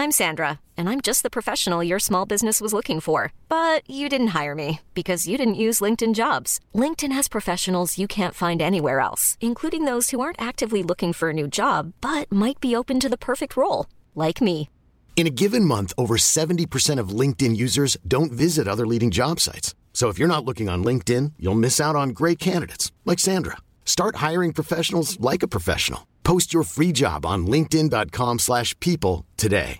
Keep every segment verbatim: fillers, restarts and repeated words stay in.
I'm Sandra, and I'm just the professional your small business was looking for. But you didn't hire me because you didn't use LinkedIn Jobs. LinkedIn has professionals you can't find anywhere else, including those who aren't actively looking for a new job, but might be open to the perfect role, like me. In a given month, over seventy percent of LinkedIn users don't visit other leading job sites. So if you're not looking on LinkedIn, you'll miss out on great candidates like Sandra. Start hiring professionals like a professional. Post your free job on linkedin.com slash people today.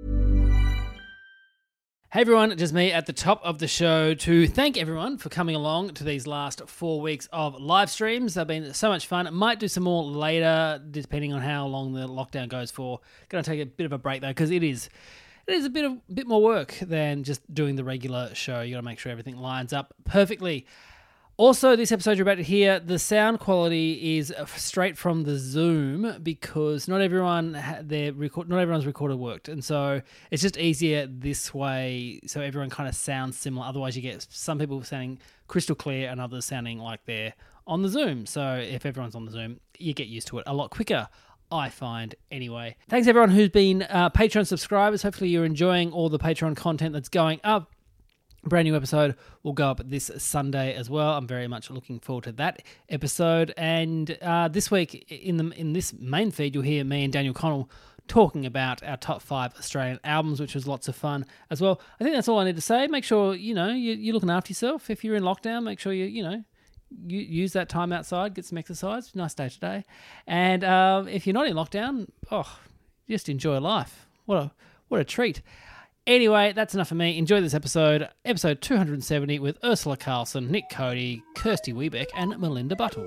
Hey everyone, just me at the top of the show to thank everyone for coming along to these last four weeks of live streams. They've been so much fun. I might do some more later, depending on how long the lockdown goes for. Going to take a bit of a break though, because it is it is a bit of bit more work than just doing the regular show. You got to make sure everything lines up perfectly. Also, this episode you're about to hear, the sound quality is straight from the Zoom because not everyone their record, not everyone's recorder worked, and so it's just easier this way. So everyone kind of sounds similar. Otherwise, you get some people sounding crystal clear and others sounding like they're on the Zoom. So if everyone's on the Zoom, you get used to it a lot quicker, I find anyway. Thanks everyone who's been uh, Patreon subscribers. Hopefully you're enjoying all the Patreon content that's going up. Brand new episode will go up this Sunday as well. I'm very much looking forward to that episode. And uh, this week in the in this main feed, you'll hear me and Daniel Connell talking about our top five Australian albums, which was lots of fun as well. I think that's all I need to say. Make sure you know you, you're looking after yourself. If you're in lockdown, make sure you you know you use that time outside, get some exercise. Nice day today. And um, if you're not in lockdown, oh, just enjoy life. What a what a treat. Anyway, that's enough for me. Enjoy this episode, episode two hundred seventy with Ursula Carlson, Nick Cody, Kirsty Wiebeck and Melinda Buttle.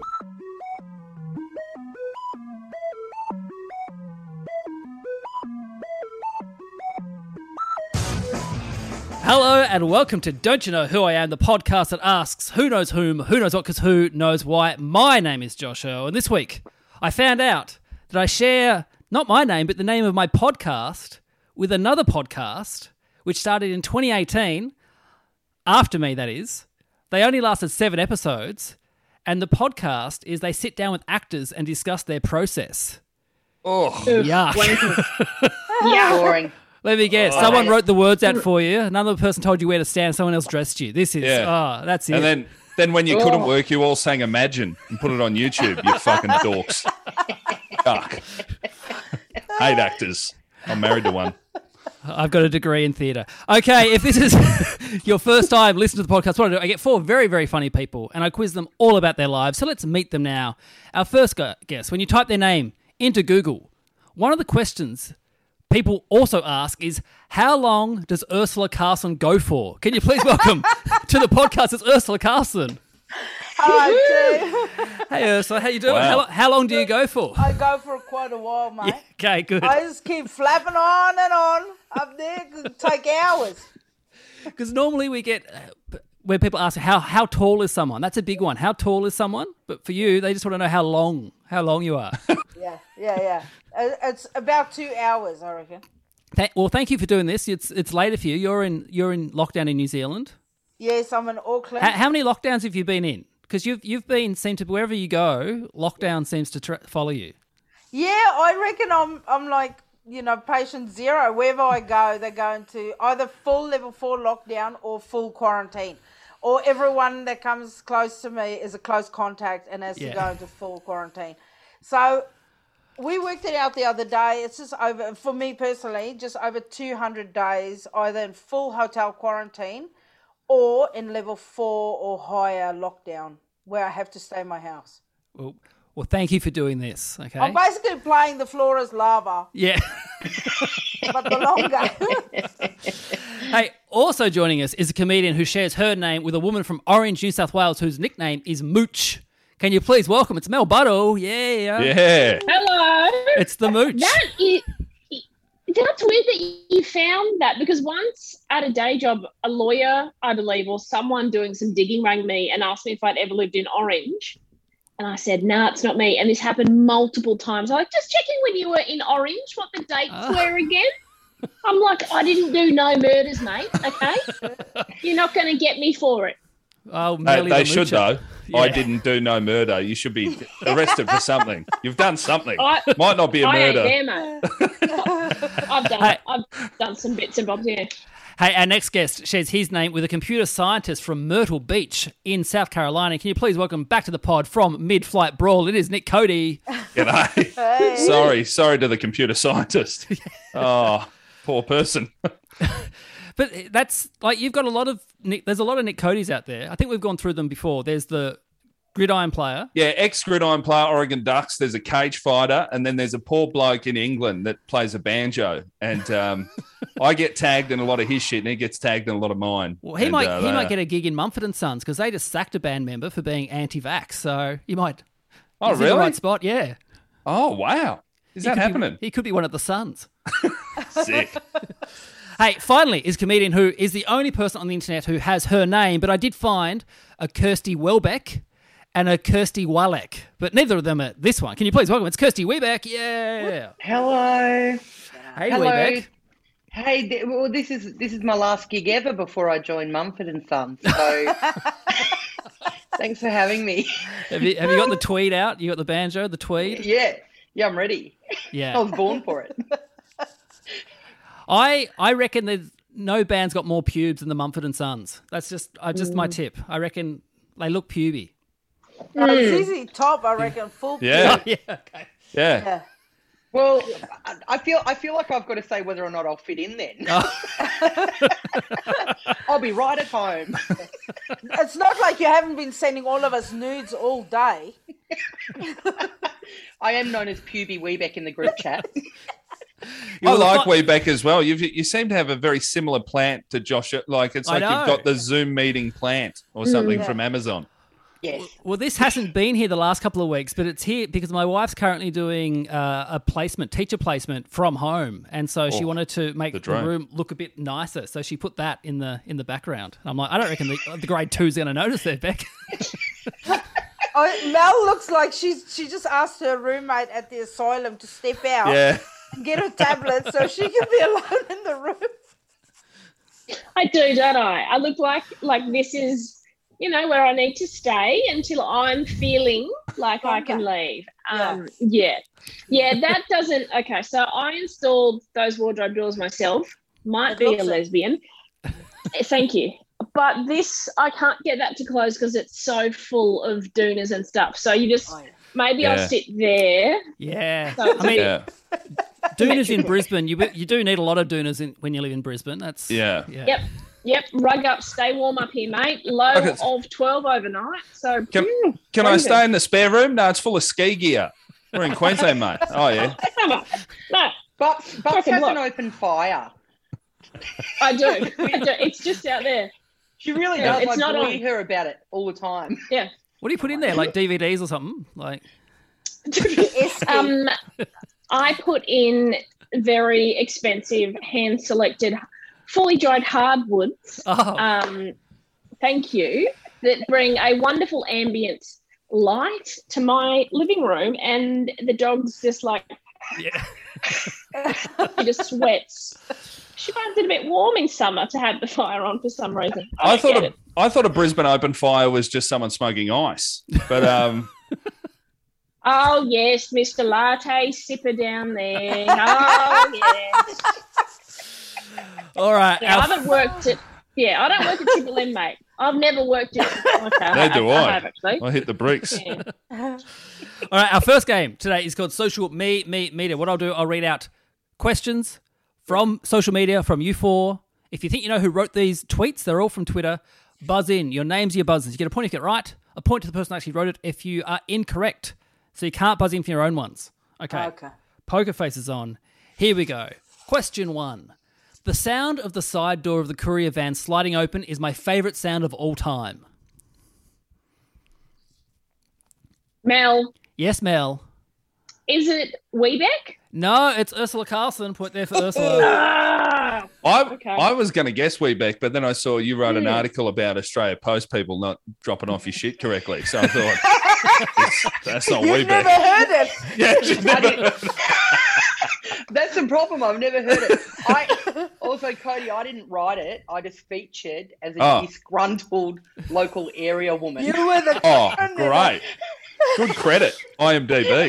Hello and welcome to Don't You Know Who I Am, the podcast that asks who knows whom, who knows what, because who knows why. My name is Josh Earl, and this week I found out that I share not my name, but the name of my podcast with another podcast, which started in twenty eighteen, after me, that is. They only lasted seven episodes, and the podcast is they sit down with actors and discuss their process. Oh, yuck. Yeah, boring. Let me guess. Oh. Someone wrote the words out for you. Another person told you where to stand. Someone else dressed you. This is, Yeah. oh, that's it. And then, then when you couldn't work, you all sang Imagine and put it on YouTube, you fucking dorks. Fuck. Hate actors. I'm married to one. I've got a degree in theatre. Okay, if this is your first time listening to the podcast, what I do, I get four very, very funny people and I quiz them all about their lives. So let's meet them now. Our first guest, when you type their name into Google, one of the questions people also ask is, how long does Ursula Carlson go for? Can you please welcome to the podcast, it's Ursula Carlson. Hi, Hey Ursula, how you doing? Wow. How, how long do you go for? I go for quite a while, mate. Yeah, okay, good. I just keep flapping on and on up there. It could take hours. Because normally we get uh, where people ask how how tall is someone. That's a big one. How tall is someone? But for you, they just want to know how long how long you are. Yeah, yeah, yeah. Uh, It's about two hours, I reckon. Th- well, thank you for doing this. It's it's later for you. You're in you're in lockdown in New Zealand. Yes, I'm in Auckland. How, how many lockdowns have you been in? Because you've you've been seem to wherever you go, lockdown seems to tra- follow you. Yeah, I reckon I'm I'm like, you know, patient zero. Wherever I go, they're going to either full level four lockdown or full quarantine. Or everyone that comes close to me is a close contact and has Yeah. to go into full quarantine. So we worked it out the other day. It's just over, for me personally, just over two hundred days, either in full hotel quarantine or in level four or higher lockdown, where I have to stay in my house. Well, well, thank you for doing this. Okay. I'm basically playing the floor as lava, Yeah. but the longer. Hey, also joining us is a comedian who shares her name with a woman from Orange, New South Wales, whose nickname is Mooch. Can you please welcome? It's Mel Buttle. Yeah. Yeah. Hello. It's the Mooch. That is, that's weird that you found that, because once at a day job, a lawyer, I believe, or someone doing some digging rang me and asked me if I'd ever lived in Orange. And I said, nah, it's not me. And this happened multiple times. I'm like, just checking when you were in Orange, what the dates Oh. were again. I'm like, I didn't do no murders, mate, okay? You're not going to get me for it. Oh, They, Melly they the should, Moocher. though. I Yeah. didn't do no murder. You should be arrested for something. You've done something. I- Might not be a I ain't murder. there, mate. I've done, Hey. I've done some bits and bobs, yeah. Hey, our next guest shares his name with a computer scientist from Myrtle Beach in South Carolina. Can you please welcome back to the pod from Mid-Flight Brawl? It is Nick Cody. G'day. Hey. Sorry, sorry to the computer scientist. Oh, poor person. But that's like you've got a lot of Nick. There's a lot of Nick Codys out there. I think we've gone through them before. There's the gridiron player. Yeah, ex-gridiron player, Oregon Ducks. There's a cage fighter, and then there's a poor bloke in England that plays a banjo. And um, I get tagged in a lot of his shit, and he gets tagged in a lot of mine. Well, he And, might uh, he they- might get a gig in Mumford and Sons because they just sacked a band member for being anti-vax. So you might. Oh, he's in the really? right spot. Yeah. Oh, wow. Is He that could be- happening? he could be one of the Sons. Sick. Hey, finally, is a comedian who is the only person on the internet who has her name, but I did find a Kirsty Welbeck and a Kirsty Walek, but neither of them are this one. Can you please welcome? It's Kirsty Webeck. Yeah. Hello. Hey, Hello. Webeck. Hey, th- well, this is this is my last gig ever before I join Mumford and Sons. So thanks for having me. Have you, have you got the tweed out? You got the banjo, the tweed? Yeah, yeah, I'm ready. I Yeah. was born for it. I I reckon there's no band's got more pubes than the Mumford and Sons. That's just I just my tip. I reckon they look puby. Uh, Z Z Top, I reckon, full. Yeah. Yeah. Okay. Yeah. Yeah. Well, I- I feel I feel like I've got to say whether or not I'll fit in then. I'll be right at home. It's not like you haven't been sending all of us nudes all day. I am known as Puby Weebeck in the group chat. I You're like fu- Weebeck as well. You've, you seem to have a very similar plant to Josh. Like it's I like know. you've got the Zoom meeting plant or something Yeah. from Amazon. Yes. Well, this hasn't been here the last couple of weeks, but it's here because my wife's currently doing uh, a placement, teacher placement from home, and so she Oh, wanted to make the the, drone. room look a bit nicer. So she put that in the in the background. And I'm like, I don't reckon the, the grade two's going to notice that, Beck. Oh, Mel looks like she's she just asked her roommate at the asylum to step out Yeah. and get her tablet so she can be alone in the room. I do, don't I? I look like like this is, you know, where I need to stay until I'm feeling like I can leave. Um, yeah. yeah, that doesn't. Okay, so I installed those wardrobe doors myself. Might It be a looks it. lesbian. Thank you. But this, I can't get that to close because it's so full of doonas and stuff. So you just, Oh, yeah. maybe Yeah. I'll sit there. Yeah, So- I mean, Yeah. doonas in Brisbane. You you do need a lot of doonas in, when you live in Brisbane. That's Yeah. yeah. Yep. Yep, rug up, stay warm up here, mate. Low Okay. of twelve overnight. So Can, mm, can I freezing. stay in the spare room? No, it's full of ski gear. We're in Queensland, mate. Oh, yeah. no, But but Fucking has look. an open fire. I do. I do. It's just out there. She really Yeah, does. it's I not bully on. her about it all the time. Yeah. What do you put in there? Like D V Ds or something? Like Esky. Um, I put in very expensive hand selected, fully dried hardwoods. oh, Um, thank you. That bring a wonderful ambient light to my living room, and the dog's just like yeah. he just sweats. She finds it a bit warm in summer to have the fire on for some reason. I, I don't thought get a, it. I thought a Brisbane open fire was just someone smoking ice. But um, Oh yes, Mister Latte sipper down there. Oh yes. All right. Yeah, I our- haven't worked at. Yeah, I don't work at Triple M, mate. I've never worked at. Okay, Neither do I. have actually. I hit the bricks. Yeah. All right, our first game today is called Social Me Me Media. What I'll do, I'll read out questions from social media from you four. If you think you know who wrote these tweets, they're all from Twitter. Buzz in. Your name's your buzzers. You get a point if you get it right. A point to the person who actually wrote it if you are incorrect. So you can't buzz in for your own ones. Okay. Okay. Poker faces on. Here we go. Question one. The sound of the side door of the courier van sliding open is my favourite sound of all time. Mel, Yes, Mel. is it Weebeck? No, it's Ursula Carlson. Point there for Ursula. Ah, I Okay. I was going to guess Weebeck, but then I saw you wrote an Hmm. article about Australia Post people not dropping off your shit correctly. So I thought, that's, that's not You've Weebeck. never heard it. Yeah, she's I never did- That's the problem. I've never heard it. I also so Cody, I didn't write it. I just featured as a Oh. disgruntled local area woman. You were the Oh, candidate. great. Good credit, I M D B.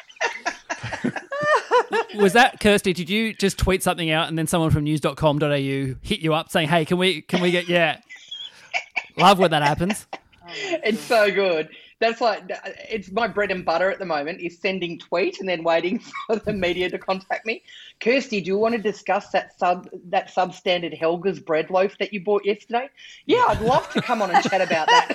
Was that, Kirsty, did you just tweet something out and then someone from news dot com dot a u hit you up saying, hey, can we can we get, yeah. Love when that happens. It's so good. That's like, it's my bread and butter at the moment is sending tweet and then waiting for the media to contact me. Kirsty, do you want to discuss that sub that substandard Helga's bread loaf that you bought yesterday? Yeah, I'd love to come on and chat about that.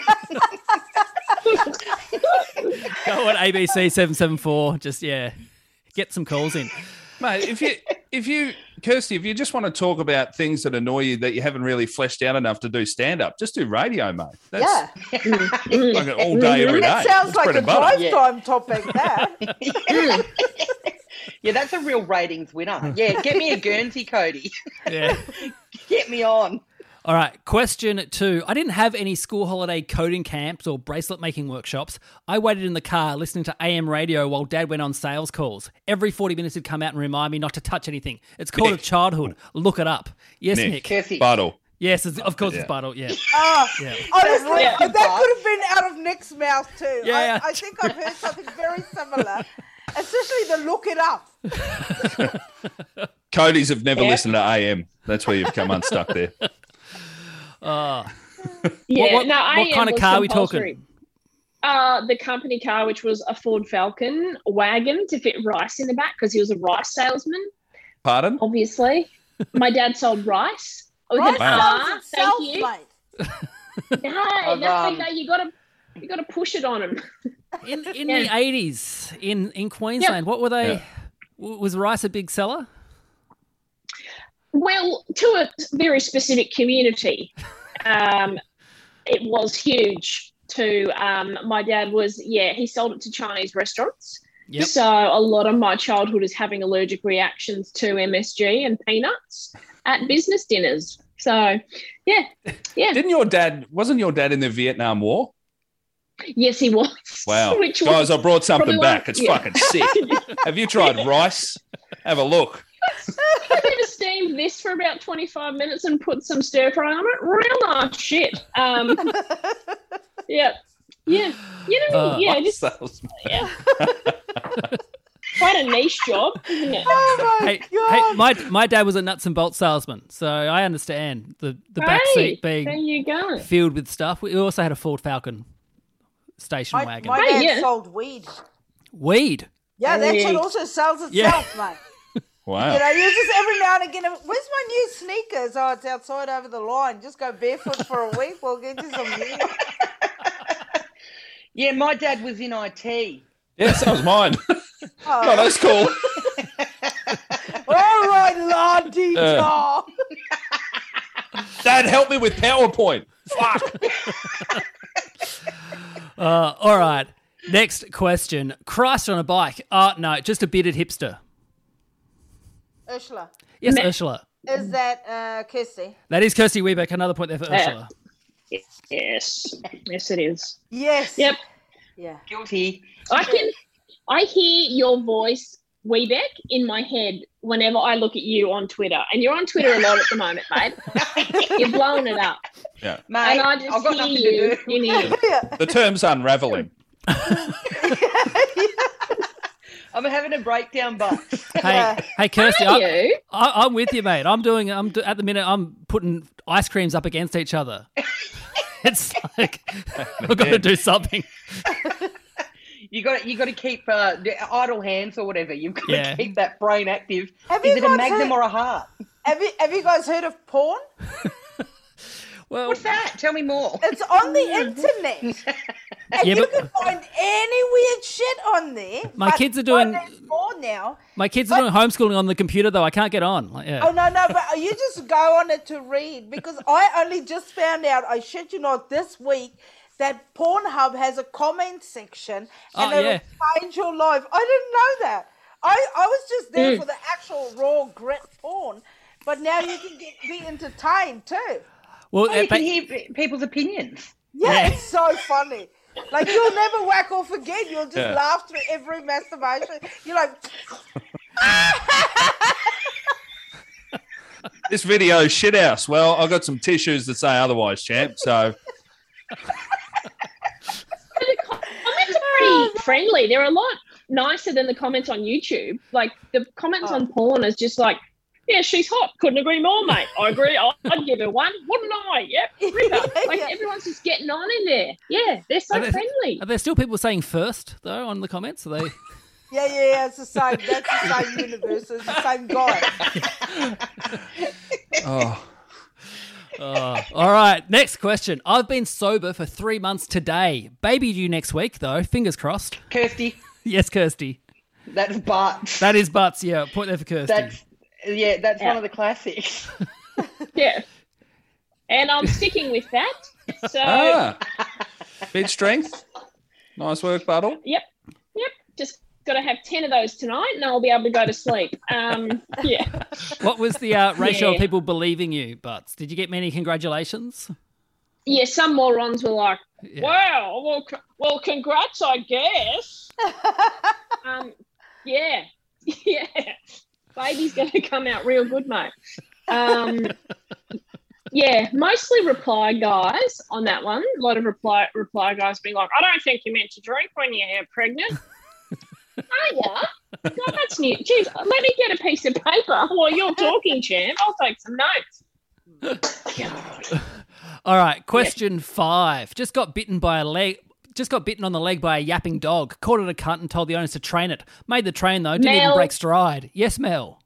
Go on A B C seven seven four, just, yeah, get some calls in. Mate, if you, if you, Kirsty, if you just want to talk about things that annoy you that you haven't really fleshed out enough to do stand-up, just do radio, mate. That's Yeah. like an all day, every day. That sounds That's like bread a and butter. drive Yeah. time topic, that. Yeah, that's a real ratings winner. Yeah, get me a Guernsey, Cody. Yeah. Get me on. All right, question two. I didn't have any school holiday coding camps or bracelet making workshops. I waited in the car listening to A M radio while Dad went on sales calls. Every forty minutes he'd come out and remind me not to touch anything. It's called Nick. a childhood. Look it up. Yes, Nick. Nick. Kirsty. Buttle. Yes, it's- of course Yeah. it's Buttle, yeah. Oh, Yeah. honestly, Yeah. that could have been out of Nick's mouth too. Yeah, yeah. I, I think I've heard something very similar, especially the look it up. Cody's have never Yeah. listened to A M. That's where you've come unstuck there. Oh. Yeah, what, no, what A M kind of was car are we compulsory. talking? Uh, the company car, which was a Ford Falcon wagon to fit rice in the back because he was a rice salesman, Pardon? obviously. My dad sold rice. With Right, an Wow. R, sells itself, thank you. mate. No, I've, that's um, like that. You gotta, you gotta push it on him. In in Yeah. the eighties, in, in Queensland, what were they? Yeah. w- Was rice a big seller? Well, to a very specific community, um, it was huge. To um, my dad was, yeah, he sold it to Chinese restaurants. Yep. So a lot of my childhood is having allergic reactions to M S G and peanuts at business dinners. So, yeah, yeah, Didn't your dad, wasn't your dad in the Vietnam War? yes, he was. Wow. Which Guys, was I brought something probably back. one- It's yeah. fucking sick. Have you tried rice? Have a look. I never steamed this for about twenty-five minutes and put some stir fry on it. Real nice shit. Um, yeah, yeah, you know, Uh, yeah, just Salesman. yeah. Quite a niche job, isn't it? Oh my Hey, god! hey, my my dad was a nuts and bolts salesman, so I understand the the back Hey, seat there being you go. filled with stuff. We also had a Ford Falcon station my, wagon. my Hey, dad yeah. sold weed. Weed. Yeah, that shit Weed. also sells Yeah. itself, mate. Wow. You know, you just every now and again, where's my new sneakers? Oh, it's outside over the line. Just go barefoot for a week. We'll get you some new. Yeah, my dad was in I T. Yeah, so was mine. Oh, Oh, that's cool. all right, Lottie Uh. Tom. Dad, help me with PowerPoint. Fuck. Uh, all right. Next question. Christ on a bike. Uh, no, just a bearded hipster. Ursula, Yes, Me- Ursula. is that uh, Kirsty? That is Kirsty Webeck. Another point there for Yeah. Ursula. Yes, yes, it is. Yes. Yep. Yeah. Guilty. I can, I hear your voice, Weebeck, in my head whenever I look at you on Twitter, and you're on Twitter a lot at the moment, mate. You're blowing it up, Yeah. Mate, and I I've just got hear nothing you to do. in here. Yeah. The term's unraveling. I'm having a breakdown, but Hey, Yeah. hey, Kirsty. Are I, you? I, I'm with you, mate. I'm doing. I'm do, at the minute. I'm putting ice creams up against each other. It's like I've got to do something. you got you got to keep uh, the idle hands or whatever. You've got to Yeah. keep that brain active. Have Is you it a guys magnum heard- or a heart? Have you Have you guys heard of porn? Well, What's that? Tell me more. It's on the internet, and Yeah, you but- can find any weird shit on there. My but kids are doing- my name's porn now. my kids are doing homeschooling on the computer though. I can't get on. Like, yeah. Oh no, no, but you just go on it to read because I only just found out. I shit you not, this week that Pornhub has a comment section and Oh, it'll yeah. change your life. I didn't know that. I, I was just there Mm. for the actual raw grit porn, but now you can get, be entertained too. Well, Oh, uh, you but- can hear p- people's opinions. Yeah, Yeah. it's so funny. Like you'll never whack off again. You'll just Yeah. laugh through every masturbation. You're like, This video's shit house. Well, I've got some tissues that say otherwise, champ. So The comments are pretty friendly. They're a lot nicer than the comments on YouTube. Like the comments Oh. on porn is just like, yeah, she's hot. Couldn't agree more, mate. I agree. I'd give her one, wouldn't I? Yep. Ripper. Like Yeah. everyone's just getting on in there. Yeah, they're so Are they- friendly. Are there still people saying first though on the comments? Are they? Yeah, yeah, yeah. It's the same. That's the same universe. It's the same guy. oh, Oh, all right. Next question. I've been sober for three months today. Baby due next week though. Fingers crossed. Kirsty, Yes, Kirsty. that's but. That is butts. Yeah, point there for Kirsty. That's yeah, that's Yeah. one of the classics. Yeah. And I'm sticking with that. So, ah, big strength. Nice work, Buttle. yep, yep. Just got to have ten of those tonight and I'll be able to go to sleep. Um, yeah. What was the uh, ratio of Yeah. people believing you, Butts? Did you get many congratulations? Yeah, some morons were like, Yeah. wow, well, c- well, congrats, I guess. um, yeah, yeah. Baby's going to come out real good, mate. Um, yeah, mostly reply guys on that one. A lot of reply reply guys being like, I don't think you're meant to drink when you're pregnant. Oh, yeah. God, that's new. Jeez, let me get a piece of paper while you're talking, champ. I'll take some notes. God. All right, question five. Just got bitten by a leg. Just got bitten on the leg by a yapping dog. Called it a cunt and told the owners to train it. Made the train though. Didn't even Mel. break stride. Yes, Mel.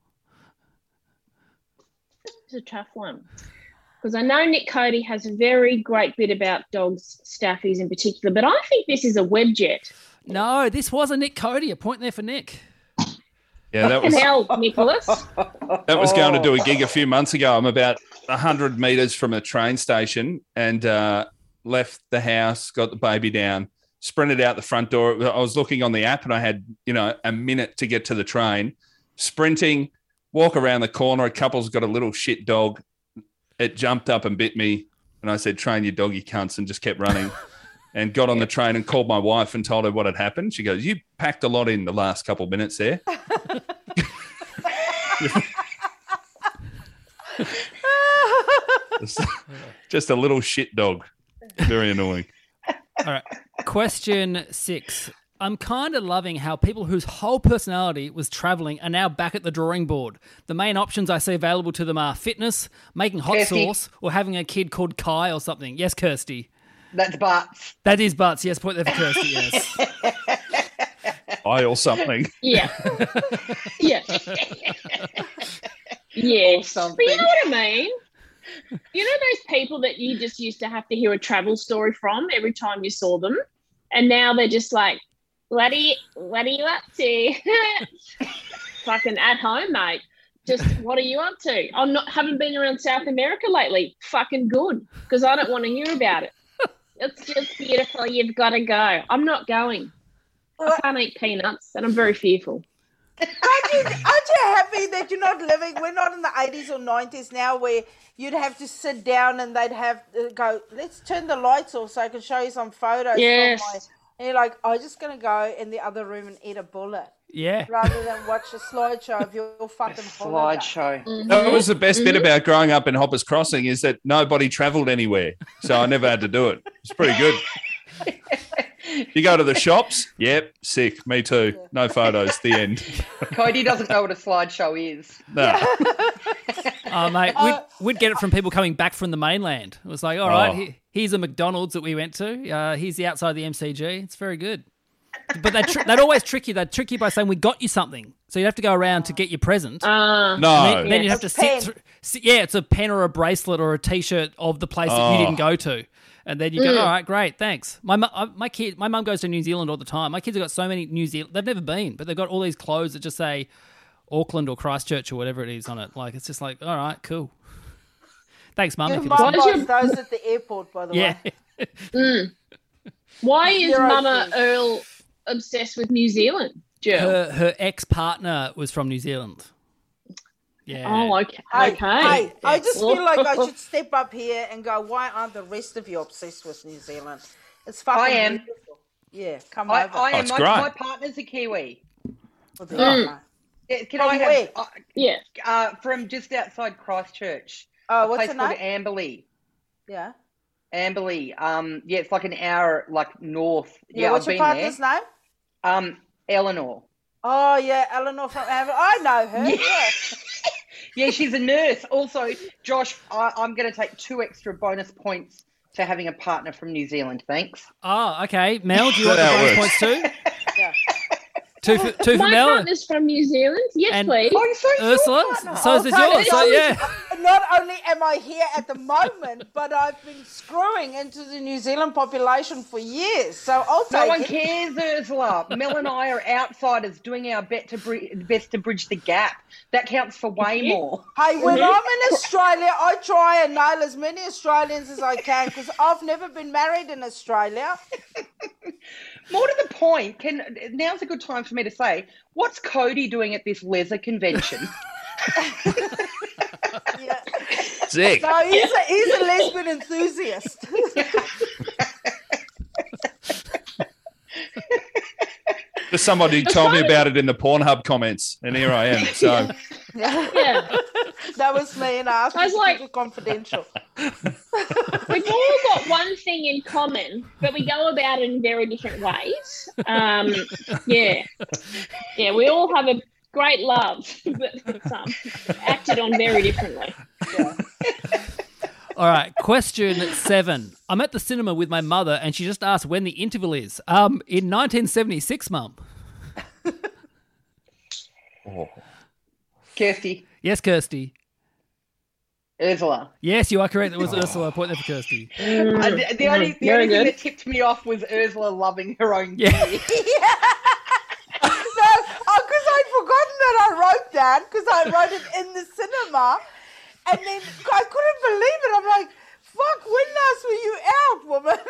It's a tough one because I know Nick Cody has a very great bit about dogs, staffies in particular, but I think this is a Webjet. No, this was a Nick Cody. A point there for Nick. Yeah, that Fucking was hell, Nicholas. that was going to do a gig a few months ago. I'm about a hundred meters from a train station and uh, left the house, got the baby down, sprinted out the front door. I was looking on the app and I had, you know, a minute to get to the train. Sprinting, walk around the corner. A couple's got a little shit dog. It jumped up and bit me. And I said, train your doggy cunts, and just kept running. And got on the train and called my wife and told her what had happened. She goes, you packed a lot in the last couple of minutes there. Just a little shit dog. Very annoying. All right. Question six. I'm kind of loving how people whose whole personality was traveling are now back at the drawing board. The main options I see available to them are fitness, making hot Kirsty. sauce, or having a kid called Kai or something. Yes, Kirsty. That's butts. That is butts. Yes, point there for Kirsty. Yes. I or something. Yeah. Yeah. Yes. something. But you know what I mean? You know those people that you just used to have to hear a travel story from every time you saw them? And now they're just like, what are you, what are you up to? Fucking at home, mate. Just what are you up to? I'm not haven't been around South America lately. Fucking good. Because I don't want to hear about it. It's just beautiful. You've got to go. I'm not going. I can't eat peanuts and I'm very fearful. Aren't you, aren't you happy that you're not living? We're not in the eighties or nineties now where you'd have to sit down and they'd have to go, let's turn the lights off so I can show you some photos. Yes. From my, and you're like, I'm just going to go in the other room and eat a bullet Yeah. rather than watch a slideshow of your fucking holiday. Slideshow. That was the best bit about growing up in Hoppers Crossing is that nobody travelled anywhere. So I never had to do it. It's pretty good. You go to the shops? Yep, sick. Me too. No photos. The end. Cody doesn't know what a slideshow is. No. Oh, mate, we'd, we'd get it from people coming back from the mainland. It was like, all right, Oh. he, here's a McDonald's that we went to. Uh, here's the outside of the M C G. It's very good. But they'd, tr- they'd always trick you. They'd trick you by saying, we got you something. So you'd have to go around to get your present. Uh, No. Then, then you'd have to It's sit, pen. through, sit. Yeah, it's a pen or a bracelet or a T-shirt of the place that you Oh. didn't go to. And then you go, all right, great, thanks. My mu- uh, my kid, my mum goes to New Zealand all the time. My kids have got so many New Zealand. They've never been, but they've got all these clothes that just say Auckland or Christchurch or whatever it is on it. Like, it's just like, all right, cool. Thanks, mum. Your if you're mum listening. buys those at the airport, by the Yeah. way. why is Zero Mama things. Earl obsessed with New Zealand, Jill? her her ex partner was from New Zealand. Yeah. Oh, okay. Hey, okay. hey, I Yes. just feel like I should step up here and go, why aren't the rest of you obsessed with New Zealand? It's fucking I am. beautiful. Yeah, come I, over. I Oh, am. it's My, great. my partner's a Kiwi. Well, there you go. Yeah, can From I have where? uh, Yeah. uh, from just outside Christchurch? Oh, a what's place the called name? Amberley. Yeah. Amberley. Um, yeah, it's like an hour like north. Yeah, Yeah, what's I've your been partner's there. name? Um, Eleanor. Oh, yeah, Eleanor from Amber. I know her. Yeah. Yeah. Yeah, she's a nurse. Also, Josh, I, I'm going to take two extra bonus points to having a partner from New Zealand. Thanks. Oh, okay. Mel, do you want the That bonus works. points too? Yeah. Two for, two for My Mel. partner's from New Zealand. Yes, And- please. Oh, so is your Ursula, partner. so is Okay, yours. So, so- yeah. Not only am I here at the moment, but I've been screwing into the New Zealand population for years. So I'll take No one it. cares, Ursula. Mel and I are outsiders doing our bet to bri- best to bridge the gap. That counts for way more. Hey, when I'm in Australia, I try and nail as many Australians as I can because I've never been married in Australia. More to the point, can now's a good time for me to say, what's Cody doing at this leather convention? Yeah. Sick. No, he's a, he's a lesbian enthusiast. Just somebody told me about it in the Pornhub comments, and here I am. So Yeah. That was me, and I asked I was to like- keep it confidential. We've all got one thing in common, but we go about it in very different ways. Um, yeah. Yeah, we all have a great love, but it's um, acted on very differently. All right, question seven. I'm at the cinema with my mother, and she just asked when the interval is. Um, in nineteen seventy-six, Mum. Kirsty, Yes, Kirsty. Ursula. Yes, you are correct. It was Ursula. Point there for Kirsty. Uh, the, the only, the Very only thing good. that tipped me off was Ursula loving her own Yeah. beer. No, because I'd forgotten that I wrote that because I wrote it in the cinema, and then I couldn't believe it. I'm like, "Fuck! When last were you out, woman?"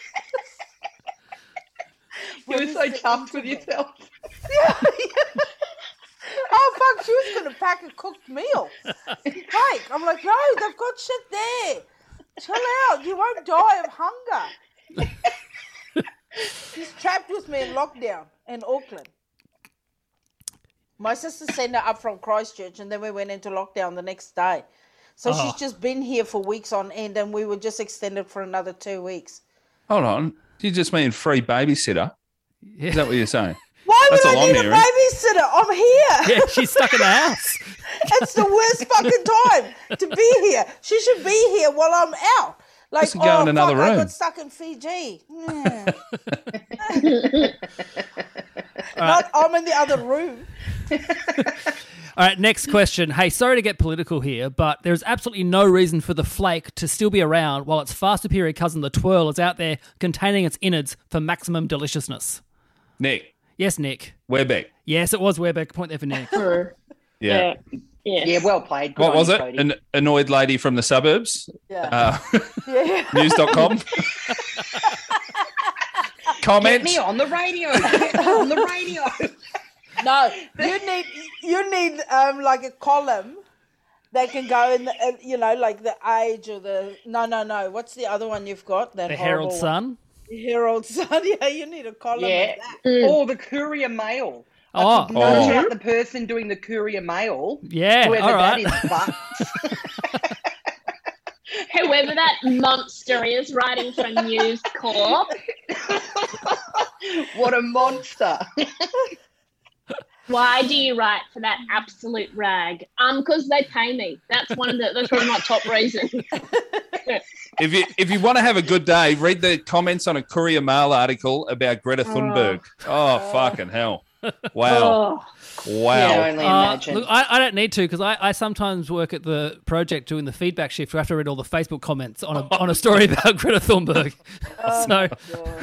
You were so tough with yourself. Yeah, yeah. Oh fuck! She was gonna pack a cooked meal. Like, I'm like, no, they've got shit there. Chill out. You won't die of hunger. She's trapped with me in lockdown in Auckland. My sister sent her up from Christchurch, and then we went into lockdown the next day. So Oh. she's just been here for weeks on end, and we were just extended for another two weeks. hold on. You just mean free babysitter? Is that what you're saying? Why would That's all I I'm need a hearing. babysitter? I'm here. Yeah, she's stuck in the house. It's the worst fucking time to be here. She should be here while I'm out. Like, Just go oh, in another fuck, I room. got stuck in Fiji. Yeah. Not, I'm in the other room. All right, next question. Hey, sorry to get political here, but there's absolutely no reason for the flake to still be around while its far superior cousin, the twirl, is out there containing its innards for maximum deliciousness. Nick, Yes, Nick. we're back. Yes, it was Webeck. Point there for Nick. Yeah. Yeah. Yes. Yeah, well played. Good What on was you, it? Cody. An annoyed lady from the suburbs? Yeah. Uh, Yeah. news dot com. Comment. Get me on the radio. Get me on the radio. No, you need you need um like a column that can go in the, uh, you know, like the Age or the no no no. What's the other one you've got? That The Herald horrible Sun. one. Herald Sun. Yeah, you need a column. Yeah. Of that. Or the courier mail. Oh, No Oh. doubt the person doing the courier mail. yeah. Whoever All right. that is, but Whoever that monster is writing for News Corp. what a monster. Why do you write for that absolute rag? Um, because they pay me. That's one of the. That's one of my top reasons. If you if you want to have a good day, read the comments on a Courier Mail article about Greta Thunberg. Oh, fucking hell! Wow, Oh, wow. Yeah, only Uh, imagine. look, I, I don't need to because I, I sometimes work at the project doing the feedback shift. Where I have to read all the Facebook comments on a on a story about Greta Thunberg. Oh, so God.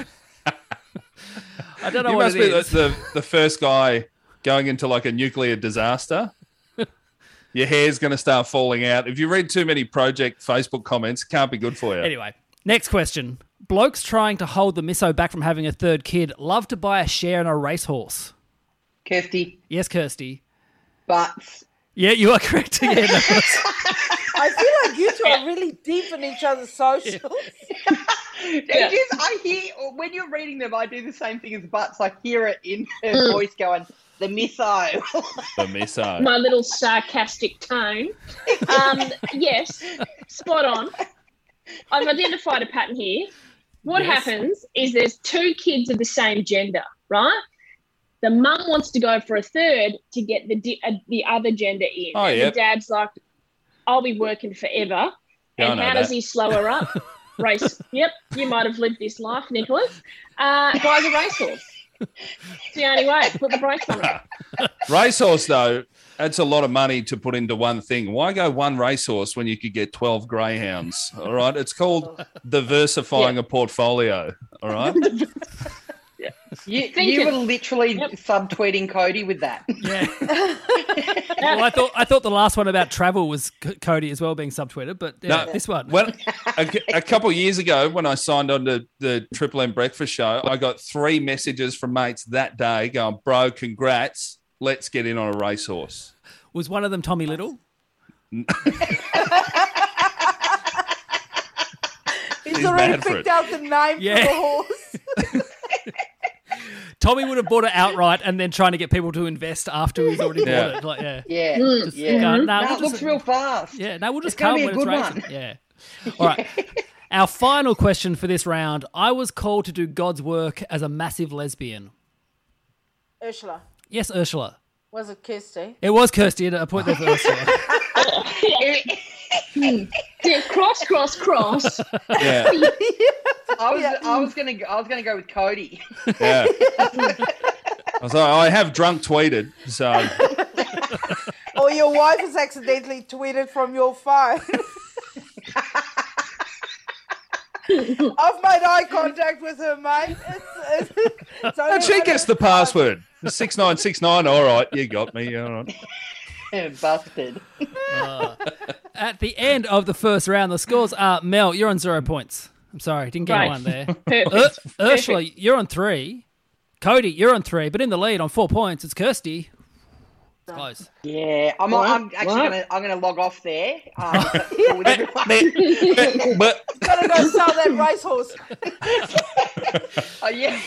I don't know You what must it be the, is. the the first guy going into like a nuclear disaster. Your hair's going to start falling out. If you read too many project Facebook comments, it can't be good for you. Anyway, next question. Blokes trying to hold the misso back from having a third kid love to buy a share in a racehorse. Kirsty, Yes, Kirsty. butts. Yeah, you are correct. Yeah, no, that's- I feel like you two are really deep in each other's socials. It is, I hear, when you're reading them, I do the same thing as butts. I hear it in her voice going, The miso. The miso. My little sarcastic tone. Um, yes, spot on. I've identified a pattern here. What Yes. happens is there's two kids of the same gender, right? The mum wants to go for a third to get the di- uh, the other gender in. Oh, and yep. the dad's like, I'll be working forever. Yeah, I And know how does that. he slow her up? Race. Yep, you might have lived this life, Nicholas. Uh, buys a racehorse. It's the only way. Put the brakes on it. Racehorse, though, that's a lot of money to put into one thing. Why go one racehorse when you could get twelve greyhounds? All right. It's called diversifying a portfolio. All right. You, Think you it- were literally Yep. subtweeting Cody with that. Yeah. Well, I thought I thought the last one about travel was C- Cody as well being subtweeted, but yeah, No, this one. Well, a, a couple of years ago, when I signed on to the Triple M Breakfast Show, I got three messages from mates that day going, "Bro, congrats! Let's get in on a racehorse." Was one of them Tommy Little? He's, He's already mad for picked it. out the name Yeah. for the horse. Tommy would have bought it outright and then trying to get people to invest after he's already Yeah. bought it. Like, yeah. Yeah. Mm. yeah. Go, nah, No, we'll it looks just- real fast. Yeah, no, we'll just It's gonna come be a when it's good racing. one. Yeah. All right. Our final question for this round. I was called to do God's work as a massive lesbian. Ursula. Yes, Ursula. Was it Kirsty? It was Kirsty. A point there for Ursula. Yeah, cross, cross, cross. Yeah, I was Yeah. I was gonna go, I was gonna go with Cody. yeah. I was like, I have drunk tweeted, so Or your wife has accidentally tweeted from your phone. I've made eye contact with her, mate. It's, it's, it's only and she one gets of- the password. Six nine six nine. All right, you got me. All right. Busted. At the end of the first round, the scores are Mel, you're on zero points. I'm sorry, didn't get Right. one there. Perfect. Ur- Ursula, you're on three. Cody, you're on three, but in the lead on four points, it's Kirsty. It's close. Yeah, I'm What? I'm actually What? gonna I'm gonna log off there. Um, with everyone. But Gotta go sell that racehorse. Oh yeah.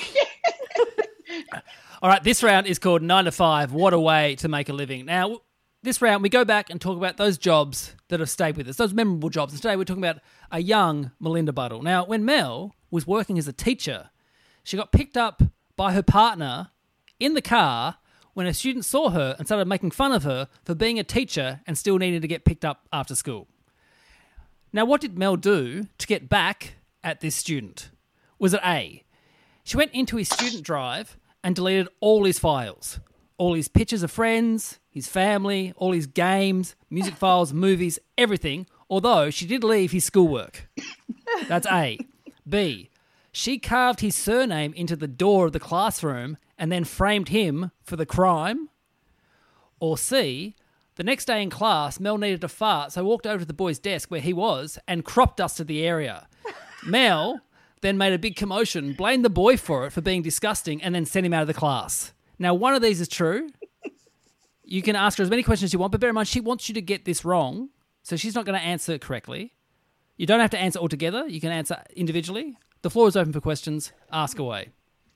All right, this round is called Nine to Five. What a way to make a living. Now, this round, we go back and talk about those jobs that have stayed with us, those memorable jobs. And today we're talking about a young Melinda Buddle. Now, when Mel was working as a teacher, she got picked up by her partner in the car when a student saw her and started making fun of her for being a teacher and still needing to get picked up after school. Now, what did Mel do to get back at this student? Was it A? She went into his student drive and deleted all his files, all his pictures of friends, his family, all his games, music files, movies, everything, although she did leave his schoolwork. That's A. B. She carved his surname into the door of the classroom and then framed him for the crime. Or C. The next day in class, Mel needed to fart, so walked over to the boy's desk where he was and crop dusted the area. Mel then made a big commotion, blamed the boy for it for being disgusting, and then sent him out of the class. Now, one of these is true. You can ask her as many questions as you want, but bear in mind, she wants you to get this wrong, so she's not going to answer correctly. You don't have to answer all together. You can answer individually. The floor is open for questions. Ask away.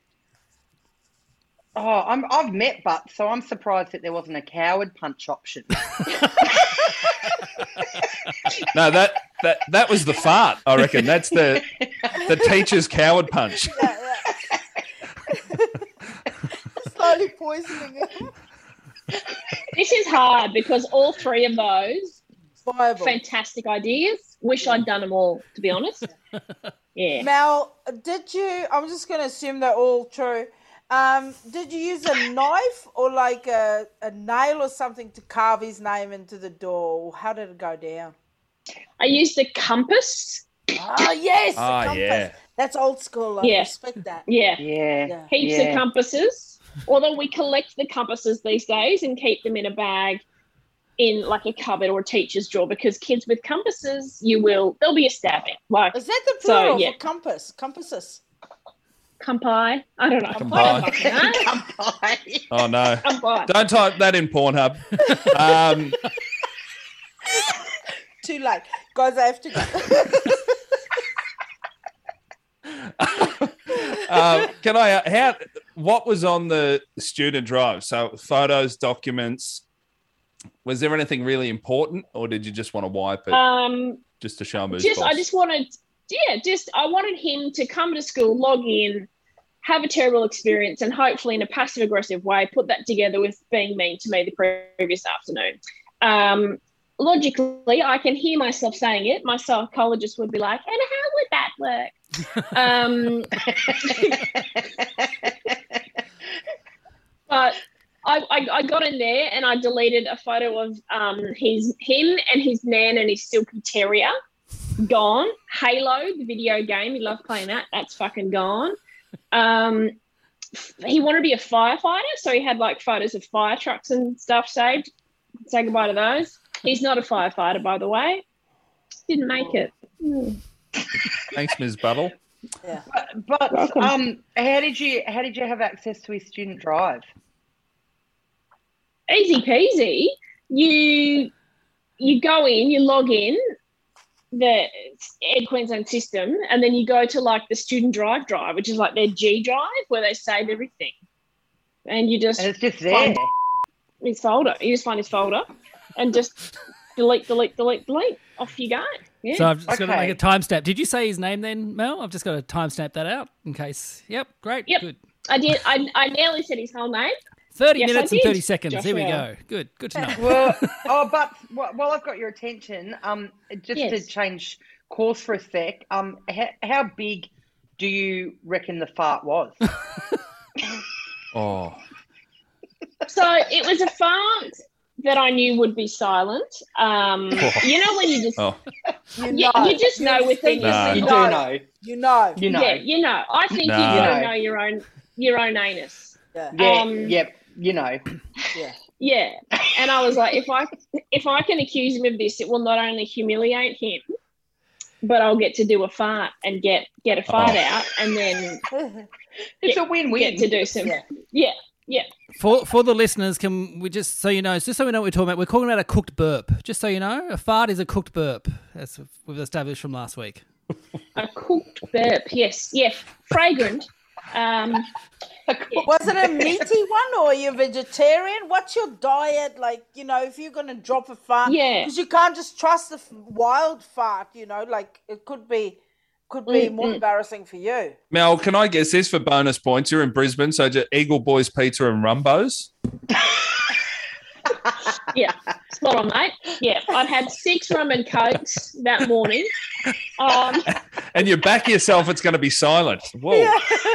Oh, I'm I've met Butt, so I'm surprised that there wasn't a coward punch option. no, that that that was the fart. I reckon that's the the teacher's coward punch. Slowly poisoning him. This is hard because all three of those Viable. fantastic ideas. Wish I'd done them all, to be honest. Yeah. Mel, did you? I'm just going to assume they're all true. Um, did you use a knife or like a, a nail or something to carve his name into the door? How did it go down? I used a compass. Oh, yes. the Ah, compass. yeah. That's old school. I Yeah. respect that. Yeah. Yeah. Yeah. Heaps yeah. of compasses. Although we collect the compasses these days and keep them in a bag in like a cupboard or a teacher's drawer because kids with compasses, you will, there'll be a stabbing. Like Is that the So, plural yeah. for compass? Compasses. Campai. I don't know. Campai. I don't fucking know. Come by. Oh no! Campai. Don't type that in Pornhub. Um, Too late. Guys, I have to go. uh, can I? Uh, how? what was on the student drive? So photos, documents. Was there anything really important, or did you just want to wipe it Um, just to show him who's just boss? I just wanted, yeah, just I wanted him to come to school, log in, have a terrible experience, and hopefully in a passive aggressive way put that together with being mean to me the previous afternoon. Um, logically, I can hear myself saying it. My psychologist would be like, and how would that work? um, but I, I, I got in there and I deleted a photo of um, his him and his nan and his silky terrier. Gone. Halo, the video game. He loved playing that. That's fucking gone. Um, he wanted to be a firefighter, so he had like photos of fire trucks and stuff saved. Say goodbye to those. He's not a firefighter, by the way. Didn't make it. Mm. Thanks, Miz Buttle. Yeah. But, but Welcome. um, how did you how did you have access to his student drive? Easy peasy. You you go in, you log in the Ed Queensland system, and then you go to like the student drive drive, which is like their G drive where they save everything, and you just And it's just there. find his folder. You just find his folder, and just delete, delete, delete, delete. Off you go. Yeah. So I've just got to Okay. make a timestamp. Did you say his name then, Mel? I've just got to timestamp that out in case. Yep, great, Yep. good. I did. I, I nearly said his whole name. thirty Yes, I minutes and did, thirty seconds. Here we Joshua. go. Good, good to know. Well, oh, but wh- while I've got your attention, um, just Yes. to change course for a sec, um, how, how big do you reckon the fart was? Oh, So it was a fart that I knew would be silent. Um, you know when you just oh, You Yeah, know. you just know within Nah. yourself. You You do know. know. You know. You know. Yeah, you know. I think Nah. you You do know. know your own your own anus. Yeah. Yeah, Um, yep, you know. Yeah. Yeah, and I was like, if I if I can accuse him of this, it will not only humiliate him, but I'll get to do a fart and get get a fart Oh. out, and then It's Yeah, a win-win. get to do some. Yeah. Yeah, yeah. For for the listeners, can we just so you know, just so we know what we're talking about, we're talking about a cooked burp. Just so you know, a fart is a cooked burp. That's what we've established from last week. A cooked burp. Yes, yeah, fragrant. Um, Was it a meaty one, or are you vegetarian? What's your diet like? You know, if you're gonna drop a fart, Yeah. because you can't just trust the f- wild fart. You know, like it could be, could be Mm, more mm. embarrassing for you. Mel, can I guess this for bonus points? You're in Brisbane, so just Eagle Boys Pizza and Rumbo's. yeah, spot on, mate. Yeah, I'd had six rum and cokes that morning. Um, And you back yourself, it's going to be silent. Whoa.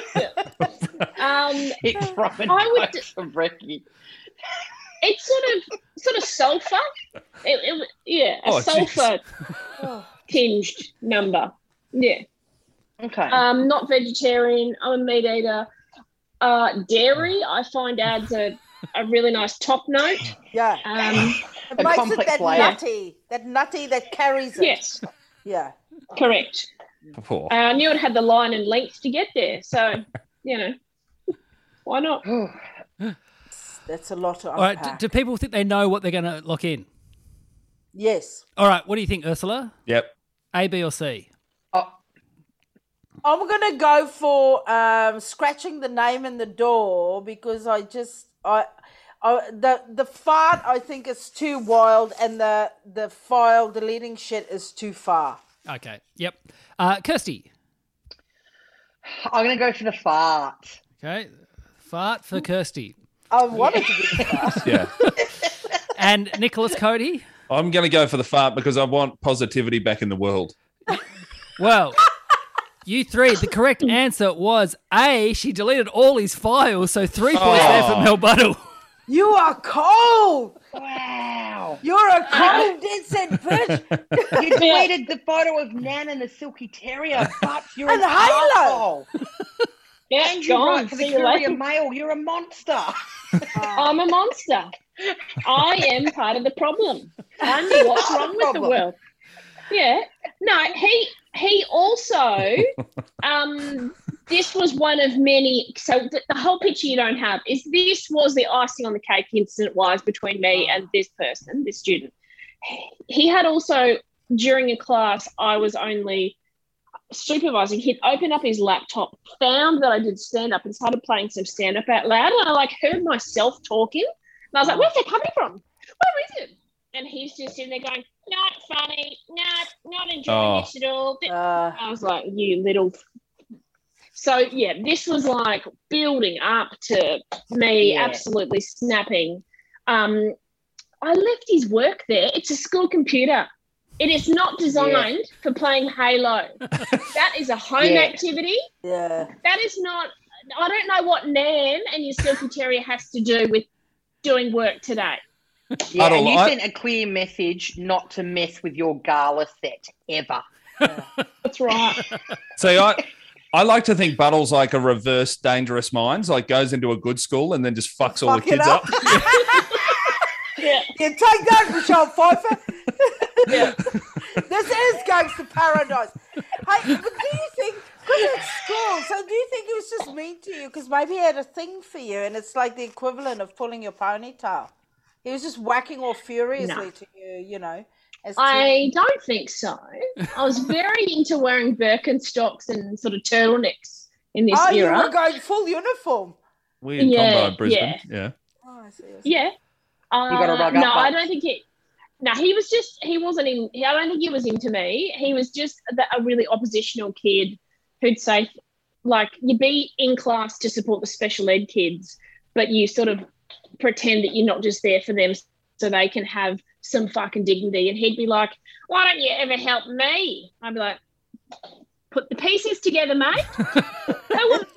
um, It's from an I would- ice from Brekkie. it's sort of sort of sulfur. It, it, yeah, a Oh, sulfur tinged number. Yeah. Okay. Um, not vegetarian. I'm a meat eater. Uh, dairy, I find adds a, a really nice top note. Yeah, Um, it A makes it complex that layer. nutty, that nutty that carries it. yes, Yeah. correct. Oh. Uh, I knew it had the line and length to get there, so you know, why not? That's a lot to All right, do, unpack. do people think they know what they're going to lock in? Yes. All right, what do you think, Ursula? Yep. A, B, or C? Oh, I'm gonna go for um, scratching the name in the door because I just I, I the the fart I think is too wild and the the file deleting shit is too far. Okay, yep. Uh, Kirsty. I'm going to go for the fart. Okay, fart for Kirsty. I wanted to be the fart. Yeah. And Nicholas Cody. I'm going to go for the fart because I want positivity back in the world. Well, you three, the correct answer was A, she deleted all his files, so three points there for Oh. Mel Buttle. You are cold. Wow. You're a cold dead set bitch. You deleted the photo of Nan and the silky terrier, but you're And an Halo. asshole. Yeah, And you gone. write for the See you Courier later. Mail. You're a monster. I'm a monster. I am part of the problem. I knew what's wrong with the Problem. world. Yeah. No, he he also um this was one of many, so the, the whole picture you don't have is this was the icing on the cake incident wise between me and this person, this student. He had also during a class I was only supervising, he'd opened up his laptop, found that I did stand up, and started playing some stand up out loud. And I like heard myself talking, and I was like, "Where's that coming from? Where is it?" And he's just sitting there going, "Not funny, not not enjoying Oh. this at all." Uh, I was like, "You little." So yeah, this was like building up to me Yeah. absolutely snapping. Um, I left his work there. It's a school computer. It is not designed for playing Halo. That is a home Yeah. activity. yeah. That is not. I don't know what Nan and your Silky Terrier has to do with doing work today. Yeah, I don't and you like- sent a clear message not to mess with your gala set ever. That's right. See, I I like to think Buttle's like a reverse Dangerous Minds, like goes into a good school and then just fucks all Fuck the it kids up. up. Yeah. Yeah, take that, Michelle Pfeiffer. Yeah. This is Gangster Paradise. Hey, but do you think, because it's school, so do you think he was just mean to you? Because maybe he had a thing for you, and it's like the equivalent of pulling your ponytail. He was just whacking off furiously No. to you, you know. As I don't think so. I was very into wearing Birkenstocks and sort of turtlenecks in this oh, you era. were going full uniform. Weird Yeah, combo, Brisbane. yeah. Yeah. Oh, I see. I see. Yeah. Uh, gotta rug no, up, I bud. don't think he. No, he was just. He wasn't in. I don't think he was into me. He was just the, a really oppositional kid who'd say, like, you be in class to support the special ed kids, but you sort of pretend that you're not just there for them, so they can have some fucking dignity. And he'd be like, "Why don't you ever help me?" I'd be like, "Put the pieces together, mate. who, am,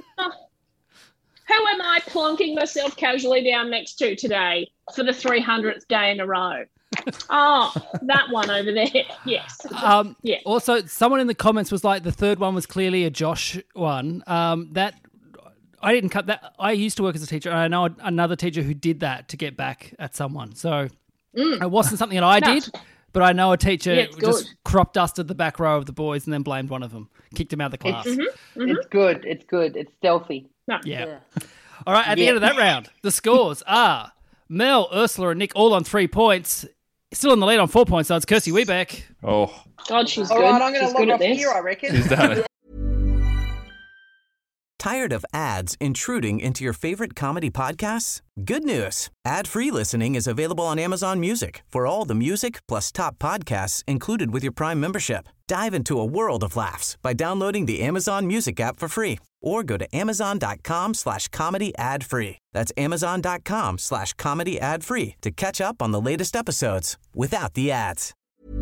who am I plonking myself casually down next to today for the three hundredth day in a row?" Oh, that one over there. Yes. Um, Yeah. Also, someone in the comments was like, the third one was clearly a Josh one. Um, that I didn't cut that. I used to work as a teacher, and I know another teacher who did that to get back at someone. So it wasn't something that I No. did, but I know a teacher Yeah, it's just good. crop dusted the back row of the boys and then blamed one of them, kicked him out of the class. It's, Mm-hmm. it's good. It's good. It's stealthy. No. Yeah. Yeah. All right, at the Yeah. end of that round, the scores are Mel, Ursula, and Nick all on three points. Still in the lead on four points, so it's Kirsty Weebeck. Oh, God, she's All good. right, I'm going She's to good log at off this. here, I reckon. he's done it. Tired of ads intruding into your favorite comedy podcasts? Good news. Ad-free listening is available on Amazon Music for all the music plus top podcasts included with your Prime membership. Dive into a world of laughs by downloading the Amazon Music app for free or go to amazon.com slash comedy ad free. That's amazon.com slash comedy ad free to catch up on the latest episodes without the ads.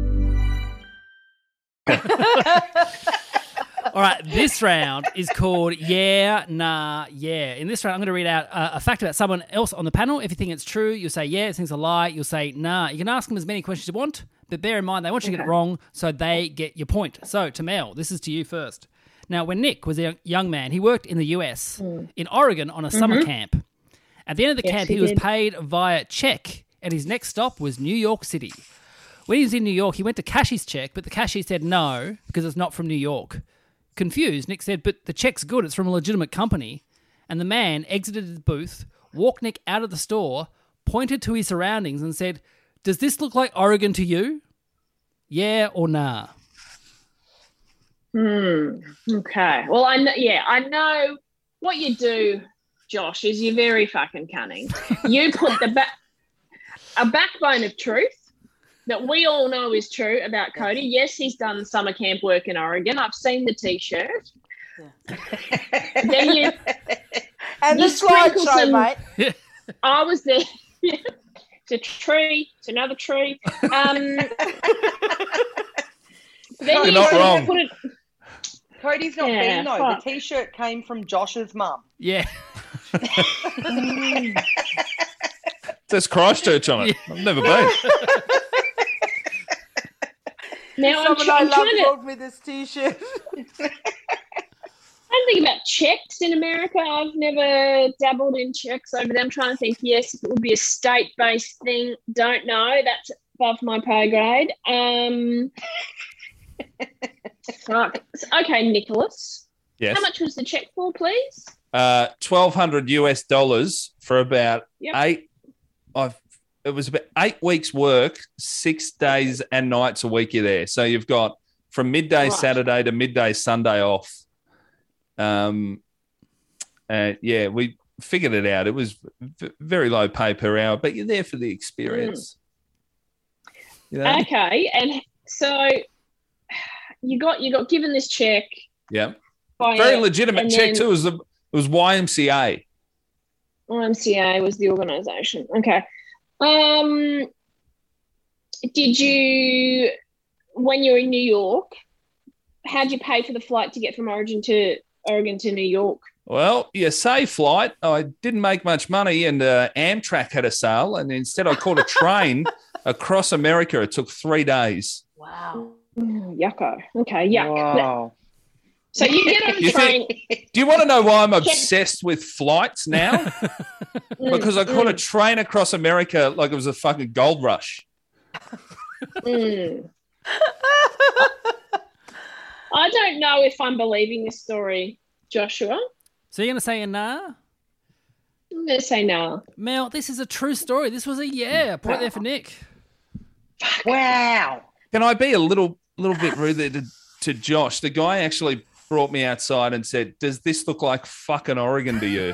All right, this round is called Yeah, Nah, Yeah. In this round, I'm going to read out uh, a fact about someone else on the panel. If you think it's true, you'll say yeah. If you think it's a lie, you'll say nah. You can ask them as many questions as you want, but bear in mind they want you to get it wrong, so they get your point. So, to Mel, this is to you first. Now, when Nick was a young man, he worked in the U S, in Oregon, on a summer camp. At the end of the Yes, camp, he he was did. paid via check, and his next stop was New York City. When he was in New York, he went to cash his check, but the cashier said no, because it's not from New York. Confused, Nick said, but the check's good, it's from a legitimate company. And the man exited the booth, walked Nick out of the store, pointed to his surroundings and said, does this look like Oregon to you? Yeah or nah? Okay. Well, I know. Yeah, I know what you do, Josh. Is you're very fucking cunning. You put the back a backbone of truth that we all know is true about Cody. Yes, he's done summer camp work in Oregon. I've seen the T-shirt. Then you, And You the sprinkle slideshow, some- mate. I was there. It's a tree. It's another tree. Um, then You're you not sort of wrong. Put it, Cody's not Yeah, being though. fuck. The T-shirt came from Josh's mum. Yeah. It says Christchurch on it. I've never been. now I'm, Someone tr- I I'm love trying to. told me this T-shirt. I think about checks in America. I've never dabbled in checks over there. I'm trying to think, yes, if it would be a state-based thing. Don't know. That's above my pay grade. Um, fuck. Okay, Nicholas. Yes. How much was the check for, please? Uh, twelve hundred US dollars for about Yep. eight. I've it was about eight weeks' work, six days and nights a week. You're there, so you've got from midday Right. Saturday to midday Sunday off. Um, and yeah, we figured it out. It was v- very low pay per hour, but you're there for the experience. You know? Okay, and so you got you got given this check. Yeah. By Very a- legitimate and check then too. It was, the, it was Y M C A. Y M C A was the organisation. Okay. Um, did you, when you were in New York, how'd you pay for the flight to get from Origin to Oregon to New York? Well, you say flight. I didn't make much money, and uh, Amtrak had a sale, and instead I caught a train across America. It took three days. Wow. Mm, yucko. Okay, yuck. Wow. So you get on a You train. think- Do you want to know why I'm obsessed with flights now? Mm, Because I caught a mm, train across America like it was a fucking gold rush. mm. I don't know if I'm believing this story, Joshua. So you're going to say a nah? I'm going to say no. Mel, this is a true story. This was a yeah. Point there for Nick. Wow. Can I be a little little bit rude there to, to Josh? The guy actually brought me outside and said, "Does this look like fucking Oregon to you?"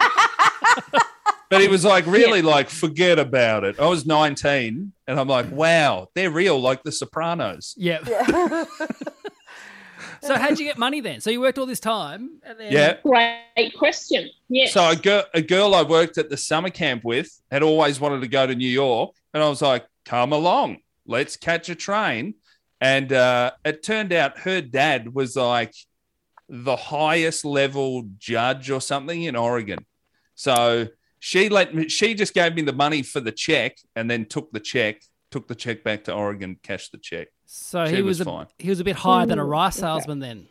But he was like, really, like, forget about it. I was nineteen, and I'm like, wow, they're real, like The Sopranos. Yeah. Yeah. So how'd you get money then? So you worked all this time, and then Yeah. Great question. Yes. So a girl, a girl I worked at the summer camp with had always wanted to go to New York, and I was like, "Come along, let's catch a train." And uh, it turned out her dad was like the highest level judge or something in Oregon. So she let me, she just gave me the money for the check, and then took the check, took the check back to Oregon, cashed the check. So She he was was, fine. a, he was a bit higher than a Ooh, rice okay. salesman then.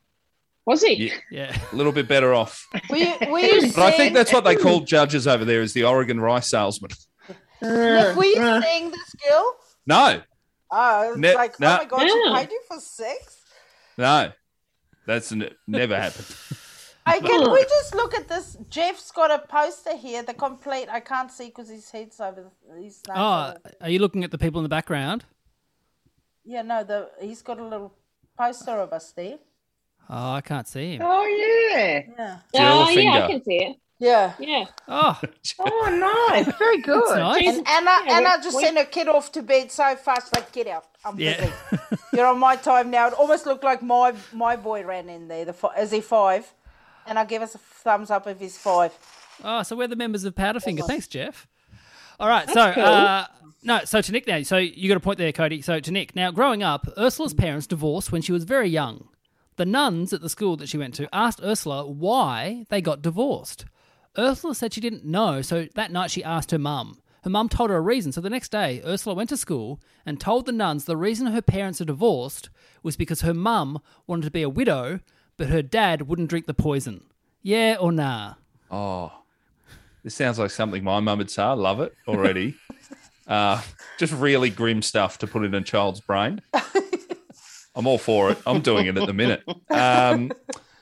Was he? Yeah, Yeah. a little bit better off. Were you, were you But I think seeing- that's what they call judges over there, is the Oregon rice salesman. Nick, were you Uh, seeing this girl? No, Oh, it's Ne- like, no. oh my God, she Yeah. paid you for sex? no, that's n- never happened. Hey, can we just look at this? Jeff's got a poster here, the complete. I can't see because his head's over the, his name's Oh, over- are you looking at the people in the background? Yeah, no, the he's got a little poster of us there. Oh, I can't see him. Oh, yeah. Yeah. Jill Oh, yeah, Finger. I can see it. Yeah. Yeah. Oh, Oh, nice. Very good. that's nice. And Anna, Yeah, Anna we- just we- sent her kid off to bed so fast, like, get out. I'm Yeah. busy. You're on my time now. It almost looked like my my boy ran in there. The fi- Is he five? And I give us a thumbs up if he's five. Oh, so we're the members of Powderfinger. Thanks, Jeff. All right, so cool. uh, no, so to Nick now. So you got a point there, Cody. So to Nick now, growing up, Ursula's parents divorced when she was very young. The nuns at the school that she went to asked Ursula why they got divorced. Ursula said she didn't know, so that night she asked her mum. Her mum told her a reason. So the next day, Ursula went to school and told the nuns the reason her parents are divorced was because her mum wanted to be a widow, but her dad wouldn't drink the poison. Yeah or nah? Oh, this sounds like something my mum would say. I love it already. uh, just really grim stuff to put in a child's brain. I'm all for it. I'm doing it at the minute. Um,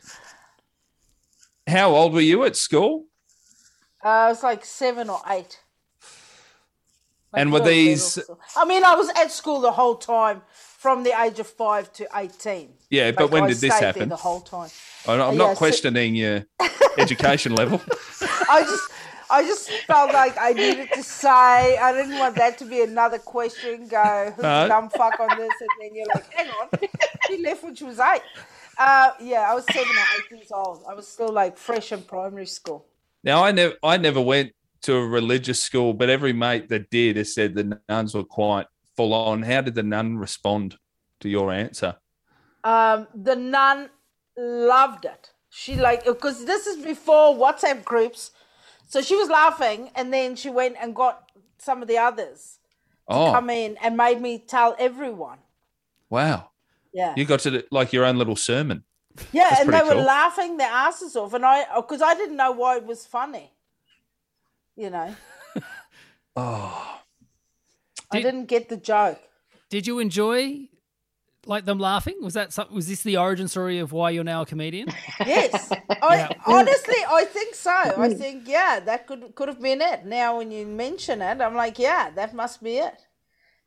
how old were you at school? Uh, I was like seven or eight. Like And were little, these- little. I mean, I was at school the whole time from the age of five to eighteen. Yeah, but Like, when I did this stayed there happen? the whole time. I'm I'm Yeah, not so- questioning your education level. I just, I just felt like I needed to say. I didn't want that to be another question. Go, who's No. the dumb fuck on this? And then you're like, hang on, she left when she was eight. Uh, yeah, I was seven or eight years old. I was still like fresh in primary school. Now, I never, I never went to a religious school, but every mate that did has said the nuns were quite full on. How did the nun respond to your answer? Um, the nun loved it. She like, because this is before WhatsApp groups. So she was laughing, and then she went and got some of the others Oh, come in and made me tell everyone. wow. Yeah. You got to like your own little sermon. Yeah, That's and they pretty were cool. laughing their asses off, and I, because I didn't know why it was funny. You know, Oh, I Did- didn't get the joke. Did you enjoy like them laughing? Was that some, was this the origin story of why you're now a comedian? Yes, I honestly, I think so. I think yeah, that could could have been it. Now, when you mention it, I'm like, yeah, that must be it.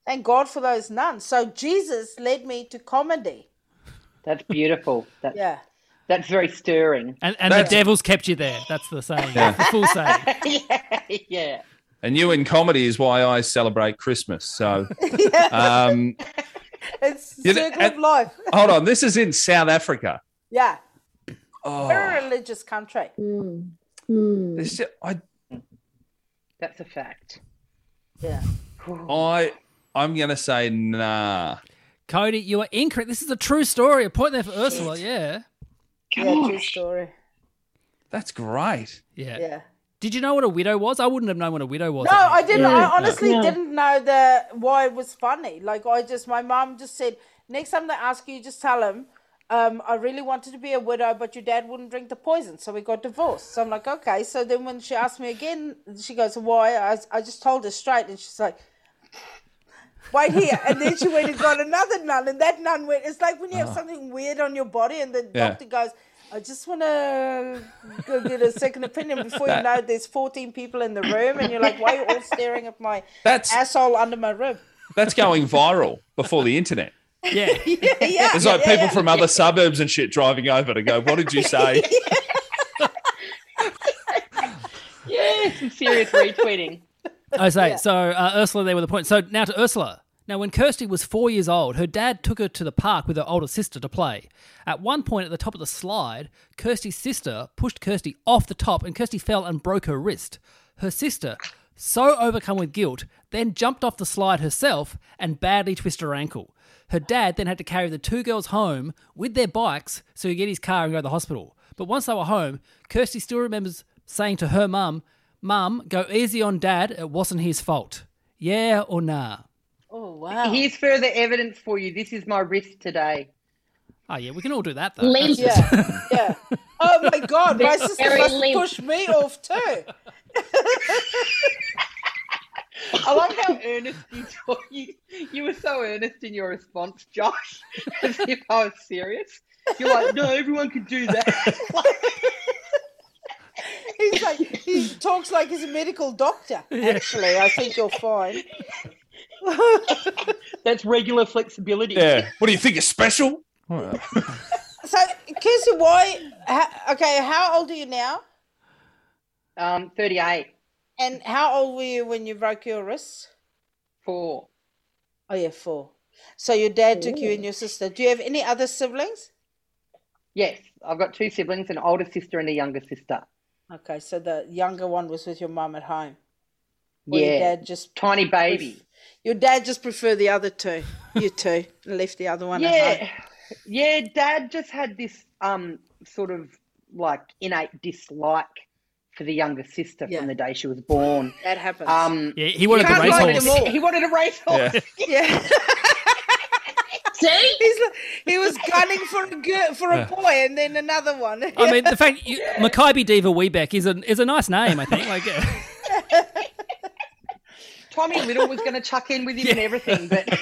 Thank God for those nuns. So Jesus led me to comedy. That's beautiful. That's, Yeah. that's very stirring. And, and the That's- devil's kept you there. That's the saying. That's the full saying. yeah, yeah. And you in comedy is why I celebrate Christmas. So, um, It's You the know, circle and- of life. hold on. This is in South Africa. Yeah. Oh, Very religious country. Mm. Mm. this, I, That's a fact. Yeah. I, I'm going to say nah. Cody, you are incorrect. This is a true story. A point there for Ursula. Yeah. Yeah, true story. That's great. Yeah. Yeah. Did you know what a widow was? I wouldn't have known what a widow was. No, I didn't. Yeah. I honestly Yeah. didn't know the why it was funny. Like I just, my mum just said, next time they ask you, just tell them, um, I really wanted to be a widow, but your dad wouldn't drink the poison, so we got divorced. So I'm like, okay. So then when she asked me again, she goes, why? I, I just told her straight, and she's like, wait here. And then she went and got another nun, and that nun went. It's like when you have something weird on your body, and the Yeah. doctor goes, I just want to go get a second opinion before you know there's fourteen people in the room, and you're like, why are you all staring at my That's asshole under my rib? that's going viral before the internet. Yeah. Yeah, yeah. There's like yeah, people yeah. from other suburbs and shit driving over to go, what did you say? Yeah, some serious retweeting. I say, so uh, Ursula there with a point. So now to Ursula. Now, when Kirsty was four years old, her dad took her to the park with her older sister to play. At one point at the top of the slide, Kirsty's sister pushed Kirsty off the top and Kirsty fell and broke her wrist. Her sister, so overcome with guilt, then jumped off the slide herself and badly twisted her ankle. Her dad then had to carry the two girls home with their bikes so he could get his car and go to the hospital. But once they were home, Kirsty still remembers saying to her mum, Mum, go easy on Dad, it wasn't his fault. Yeah or nah? Oh, wow. Here's further evidence for you. This is my wrist today. Oh, yeah, we can all do that, though. Limp. That's- Yeah, yeah. Oh, my God. My Very sister must limp. push me off, too. I love how earnest you talk. You, you were so earnest in your response, Josh, as if I was serious. You're like, no, everyone can do that. He's like, he talks like he's a medical doctor, actually. I think you'll find. That's regular flexibility. Yeah. What do you think is special? So, Kirsty, why? How, okay, how old are you now? Um, thirty-eight, And how old were you when you broke your wrist? four. Oh, yeah, four. So your dad took you and your sister. Do you have any other siblings? Yes, I've got two siblings, an older sister and a younger sister. Okay, so the younger one was with your mum at home. Or Yeah, your dad just tiny baby. Your dad just preferred the other two. You two and left the other one at Yeah, home. yeah. Dad just had this um sort of like innate dislike for the younger sister Yeah. from the day she was born. That happens. Um, Yeah, he wanted the Can't like racehorse. them all. he wanted a racehorse. Yeah. yeah. See? He's like, he was gunning for a girl, for a boy, and then another one. I mean, the fact you, Mackay Diva Weebeck is a is a nice name, I think. Like, uh, Tommy Little was going to chuck in with him and everything, but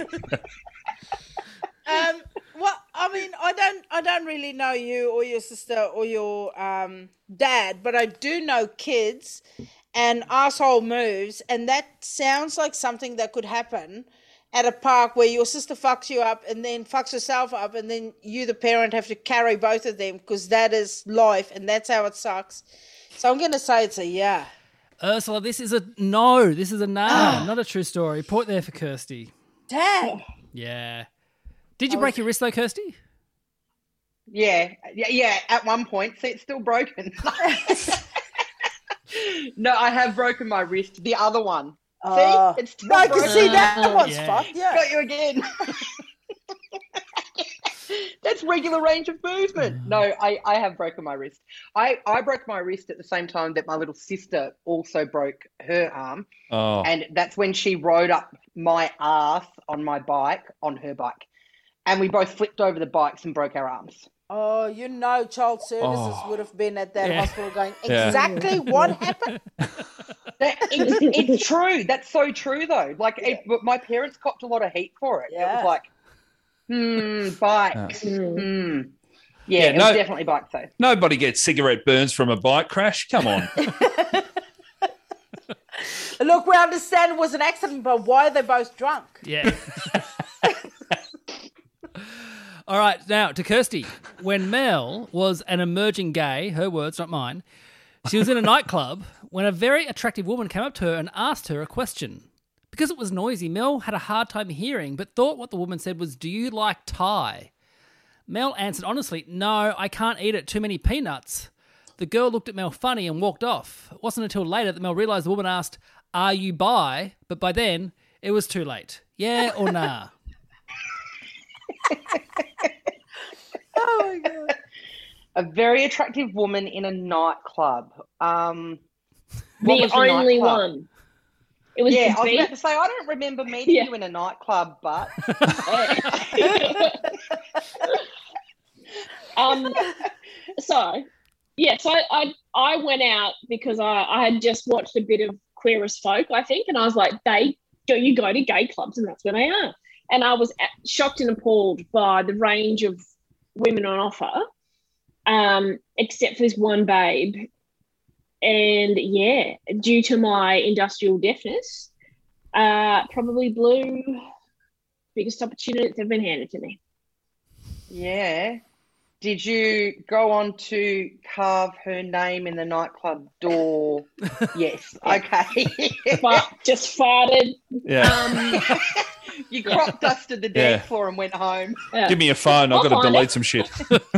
um, well, I mean, I don't, I don't really know you or your sister or your um dad, but I do know kids and asshole moves, and that sounds like something that could happen at a park where your sister fucks you up and then fucks herself up, and then you, the parent, have to carry both of them because that is life and that's how it sucks. So I'm going to say it's a yeah. Ursula, this is a no. This is a nah. Not a true story. Point there for Kirsty. Dad. Yeah. Did you break your wrist though, Kirsty? yeah, yeah, yeah. At one point, see, it's still broken. No, I have broken my wrist. The other one. Oh. See, it's still No, I broken. can see that one's Yeah. fucked. Yeah. Got you again. That's regular range of movement. No, I, I have broken my wrist. I, I broke my wrist at the same time that my little sister also broke her arm. Oh. And that's when she rode up my ass on my bike, on her bike. And we both flipped over the bikes and broke our arms. Oh, you know, child services Oh. would have been at that Yeah. hospital going, Yeah. exactly what happened? That, it's, it's true. That's so true, though. Like, it, but my parents copped a lot of heat for it. It Yeah. was like, hmm, bikes. Hmm. Yeah, Yeah, it no- was definitely bikes, though. Nobody gets cigarette burns from a bike crash. Come on. Look, we understand it was an accident, but why are they both drunk? Yeah. All right, now to Kirsty. When Mel was an emerging gay, her words, not mine, she was in a nightclub when a very attractive woman came up to her and asked her a question. Because it was noisy, Mel had a hard time hearing, but thought what the woman said was, "Do you like Thai?" Mel answered honestly, "No, I can't eat it, too many peanuts." The girl looked at Mel funny and walked off. It wasn't until later that Mel realised the woman asked, "Are you bi?" But by then, it was too late. Yeah or nah? Oh, my God. A very attractive woman in a nightclub. Um, what The was the only nightclub? one. It was Yeah, the I was beach. about to say, I don't remember meeting Yeah. you in a nightclub, but um, so, yeah, so I, I I went out because I, I had just watched a bit of Queer as Folk, I think, and I was like, they go, you go to gay clubs, and that's where they are. And I was a- shocked and appalled by the range of women on offer, um, except for this one babe. And yeah, due to my industrial deafness, uh, probably blew biggest opportunity that's ever been handed to me. yeah. Did you go on to carve her name in the nightclub door? Yes. Okay. But just farted. Yeah. Um, You crop dusted the Yeah. dance floor and went home. yeah. Give me your phone. I've I'll got to find delete it. some shit.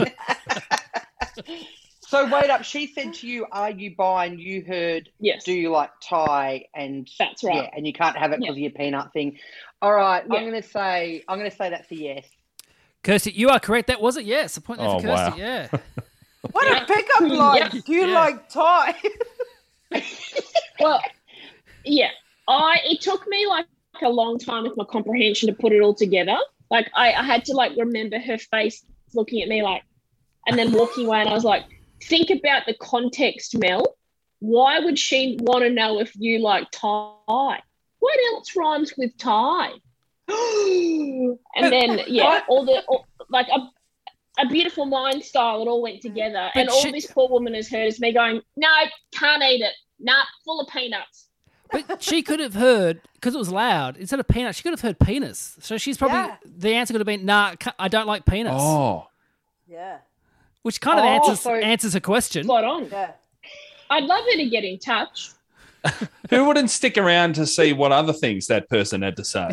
So wait up. She said to you, "Are you bi?" And you heard, Yes. "Do you like Thai?" And That's right. yeah, and you can't have it because Yeah. of your peanut thing. All right, Yeah. I'm gonna say I'm gonna say that's a yes. Kirsty, you are correct. That was a yes. A point there Oh, for Kirsty. wow. Yeah. What a pickup line. Yeah. Do you Yeah. like Thai? Well, yeah. I it took me like a long time with my comprehension to put it all together. Like I, I had to like remember her face looking at me like, and then walking away, and I was like, think about the context, Mel. Why would she want to know if you like Thai? What else rhymes with Thai? And then yeah, all the all, like a, a beautiful mind style. It all went together, But and all she- this poor woman has heard is me going, no, can't eat it. Nah, full of peanuts. But she could have heard, because it was loud, instead of peanuts, she could have heard penis. So she's probably, Yeah. the answer could have been, nah, ca- I don't like penis. Oh. Yeah. Which kind of Oh, answers so- answers her question. Spot on. Yeah. I'd love her to get in touch. Who wouldn't stick around to see what other things that person had to say?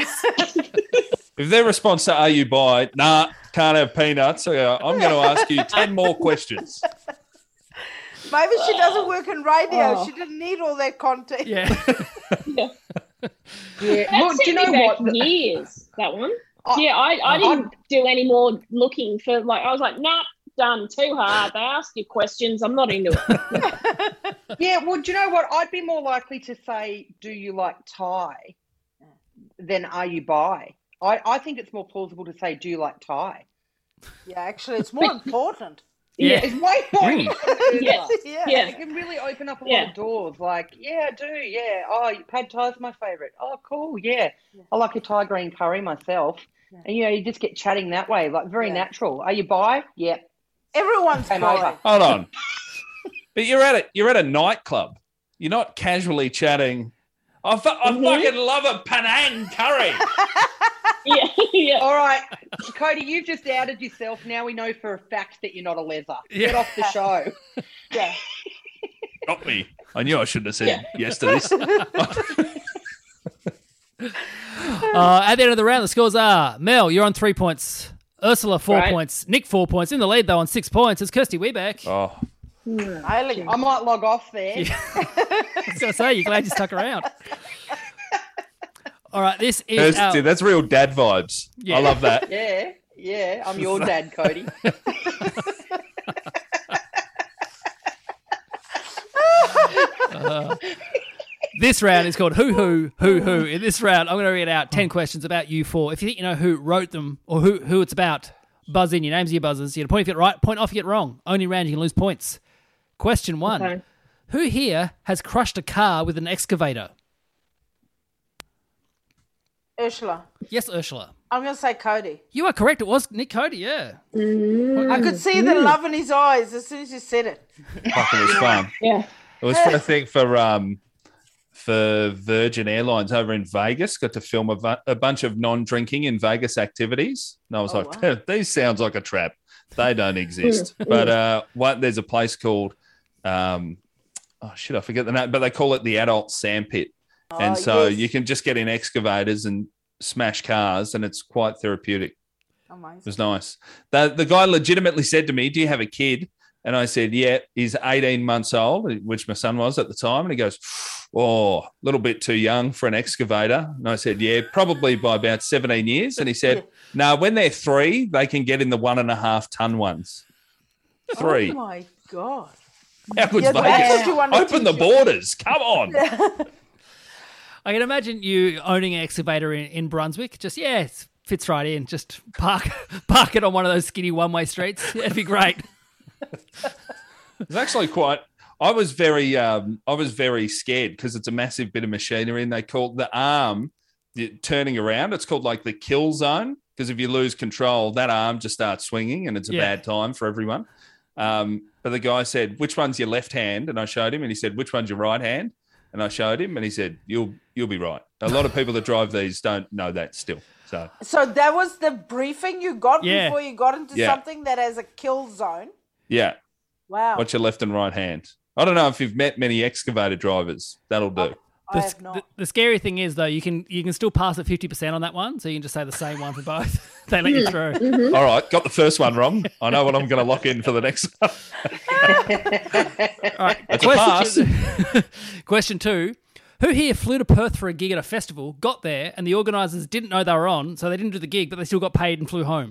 If their response to "Are you bi?" Nah, can't have peanuts. So uh, I'm going to ask you ten more questions. Maybe she doesn't work in radio. Oh. She didn't need all that content. Yeah. Yeah. Yeah. That Look, do you sent know me back what? years, that one. I- yeah, I, I I- didn't do any more looking for, like, I was like, nah, done, too hard. They ask you questions. I'm not into it. Yeah, well, do you know what? I'd be more likely to say, "Do you like Thai?" than "Are you bi?" I, I think it's more plausible to say, "Do you like Thai?" Yeah, actually, it's more important. Yeah. It's way more. Mm. important. Yes. Yeah. Yeah. It can really open up a lot Yeah. of doors. Like, yeah, I do. Yeah. Oh, pad Thai's my favourite. Oh, cool. Yeah. I like a Thai green curry myself. Yeah. And, you know, you just get chatting that way, like very Yeah. natural. Are you bi? Yeah. Everyone's Came bi. over. Hold on. But you're at a you're at a nightclub. You're not casually chatting. I, fu- I Mhm. fucking love a Penang curry. yeah, yeah. All right. Cody, you've just outed yourself. Now we know for a fact that you're not a leather. Get Yeah. off the show. Yeah. Got me. I knew I shouldn't have said yes to this. Uh, at the end of the round, the scores are Mel, you're on three points. Ursula, four Right. points. Nick, four points. In the lead, though, on six points. It's Kirsty Weebeck. Oh, Nailing it. I might log off there. I was going to say, you're glad you stuck around. All right, this is that's, our... that's real dad vibes. Yeah. I love that. Yeah. Yeah. I'm your dad, Cody. This round is called Who Who Who Who. In this round, I'm going to read out ten questions about you four. If you think you know who wrote them or who, who it's about, buzz in. Your names are your buzzers. You get a point if you get it right, point off if you get it wrong. Only round you can lose points. Question one. Okay. Who here has crushed a car with an excavator? Ursula. Yes, Ursula. I'm going to say Cody. You are correct. It was Nick Cody, yeah. I could see the love in his eyes as soon as you said it. Fuck, it was fun. Yeah. It was for, I think, for um, for Virgin Airlines over in Vegas. Got to film a, bu- a bunch of non-drinking in Vegas activities. And I was Oh, like, wow. these sounds like a trap. They don't exist. But uh, what, there's a place called, um, oh, shit, I forget the name, but they call it the Adult Sandpit. And Oh, so yes. you can just get in excavators and smash cars, and it's quite therapeutic. It Amazing. was nice. The, the guy legitimately said to me, do you have a kid? And I said, yeah, he's eighteen months old, which my son was at the time. And he goes, oh, a little bit too young for an excavator. And I said, yeah, probably by about seventeen years. And he said, no, when they're three, they can get in the one and a half ton ones. Three. Oh my God. How good's Yeah, that's what you Vegas? want to Open the teach borders. Come on. I can imagine you owning an excavator in, in Brunswick. Just, yeah, it fits right in. Just park park it on one of those skinny one-way streets. It'd be great. It's actually quite. I was very, um, I was very scared because it's a massive bit of machinery, and they call the arm the, turning around. It's called like the kill zone, because if you lose control, that arm just starts swinging, and it's a Yeah. bad time for everyone. Um, but the guy said, "Which one's your left hand?" And I showed him, and he said, "Which one's your right hand?" And I showed him, and he said, "You'll you'll be right." A lot of people that drive these don't know that still. So So that was the briefing you got Yeah. before you got into Yeah. something that has a kill zone. yeah, Wow. what's your left and right hand? I don't know if you've met many excavator drivers. That'll do. I The, have not. the, the scary thing is, though, you can you can still pass at fifty percent on that one, so you can just say the same one for both. They let you through. All right, got the first one wrong. I know what I'm going to lock in for the next one. All right, That's a pass. question, question two. Who here flew to Perth for a gig at a festival, got there, and the organisers didn't know they were on, so they didn't do the gig, but they still got paid and flew home?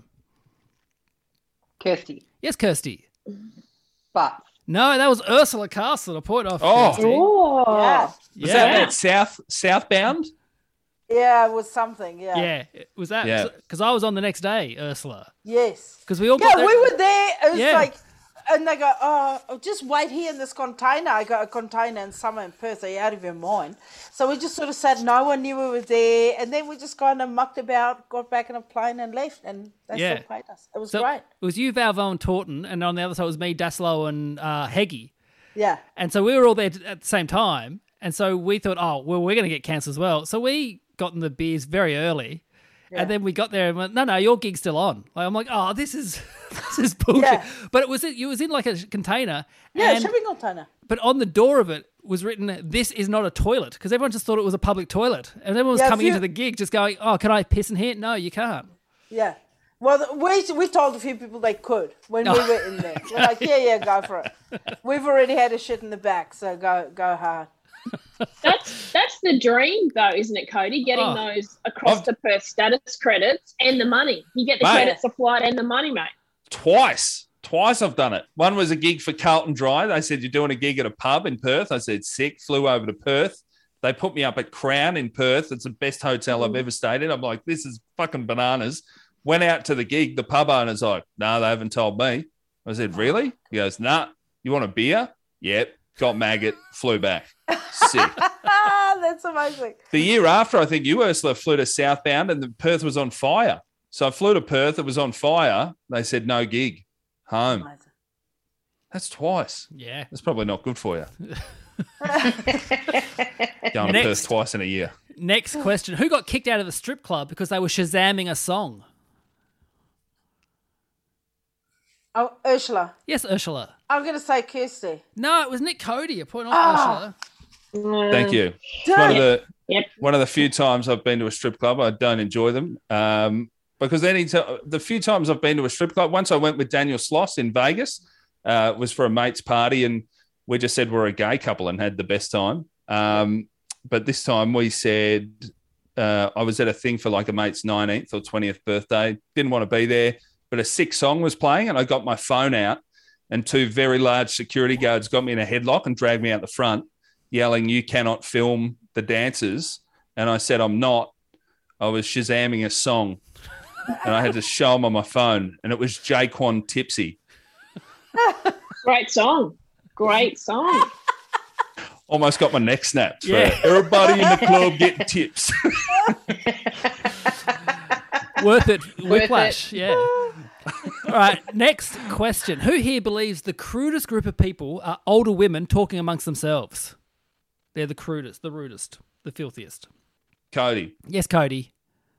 Kirsty. Yes, Kirsty. But No, that was Ursula Castle. A point off. Oh. Kirsty. Oh, yeah. Was Yeah. that that south southbound? Yeah, it was something. Yeah. Yeah, it was that? Yeah. Because I was on the next day, Ursula. Yes. Because we all Yeah, got there. we were there. It was Yeah. like, and they go, oh, just wait here in this container. I got a container in summer in Perth. Are you out of your mind? So we just sort of sat. No one knew we were there. And then we just kind of mucked about, got back in a plane and left. And they Yeah. still paid us. It was So great. it was you, Valvo, and Taunton, and on the other side was me, Daslow, and uh, Heggie. Yeah. And so we were all there t- at the same time. And so we thought, oh, well, we're going to get cancelled as well. So we got in the beers very early. And then we got there and went, no, no, your gig's still on. Like, I'm like, oh, this is this is bullshit. Yeah. But it was it was in like a container. Yeah, and, shipping container. But on the door of it was written, this is not a toilet. Because everyone just thought it was a public toilet. And everyone was Yeah, if coming you- into the gig just going, oh, can I piss in here? No, you can't. Yeah. Well, th- we we told a few people they could when we were in there. We're like, yeah, yeah, go for it. We've already had a shit in the back, so go go hard. That's that's the dream, though, isn't it, Cody? Getting Oh. those across I've- the Perth status credits and the money. You get the Mate. credits, the flight, and the money, mate. Twice. Twice I've done it. One was a gig for Carlton Dry. They said, you're doing a gig at a pub in Perth. I said, sick. Flew over to Perth. They put me up at Crown in Perth. It's the best hotel I've ever stayed in. I'm like, this is fucking bananas. Went out to the gig. The pub owner's like, no, they haven't told me. I said, really? He goes, nah. You want a beer? Yep. Got maggot. Flew back. Sick. Ah, that's amazing. The year after, I think you, Ursula, flew to southbound and the Perth was on fire. So I flew to Perth. It was on fire. They said, no gig. Home. Amazing. That's twice. Yeah. That's probably not good for you. Going to Next. Perth twice in a year. Next question. Who got kicked out of the strip club because they were Shazamming a song? Oh, Ursula. Yes, Ursula. I'm going to say Kirsty. No, it was Nick Cody. A point off Ah. Ursula. Thank you. It's one of the Yep. one of the few times I've been to a strip club. I don't enjoy them um, because any t- the few times I've been to a strip club. Once I went with Daniel Sloss in Vegas. Uh, it was for a mate's party, and we just said we're a gay couple and had the best time. Um, but this time we said uh, I was at a thing for like a mate's nineteenth or twentieth birthday. Didn't want to be there, but a sick song was playing, and I got my phone out, and two very large security guards got me in a headlock and dragged me out the front, yelling, "You cannot film the dancers." And I said, "I'm not. I was Shazamming a song." And I had to show them on my phone, and it was Jaquan Tipsy. Great song. Great song. Almost got my neck snapped. For Yeah. everybody in the club getting tips. Worth it. Whiplash. Yeah. All right. Next question. Who here believes the crudest group of people are older women talking amongst themselves? They're the crudest, the rudest, the filthiest. Cody. Yes, Cody.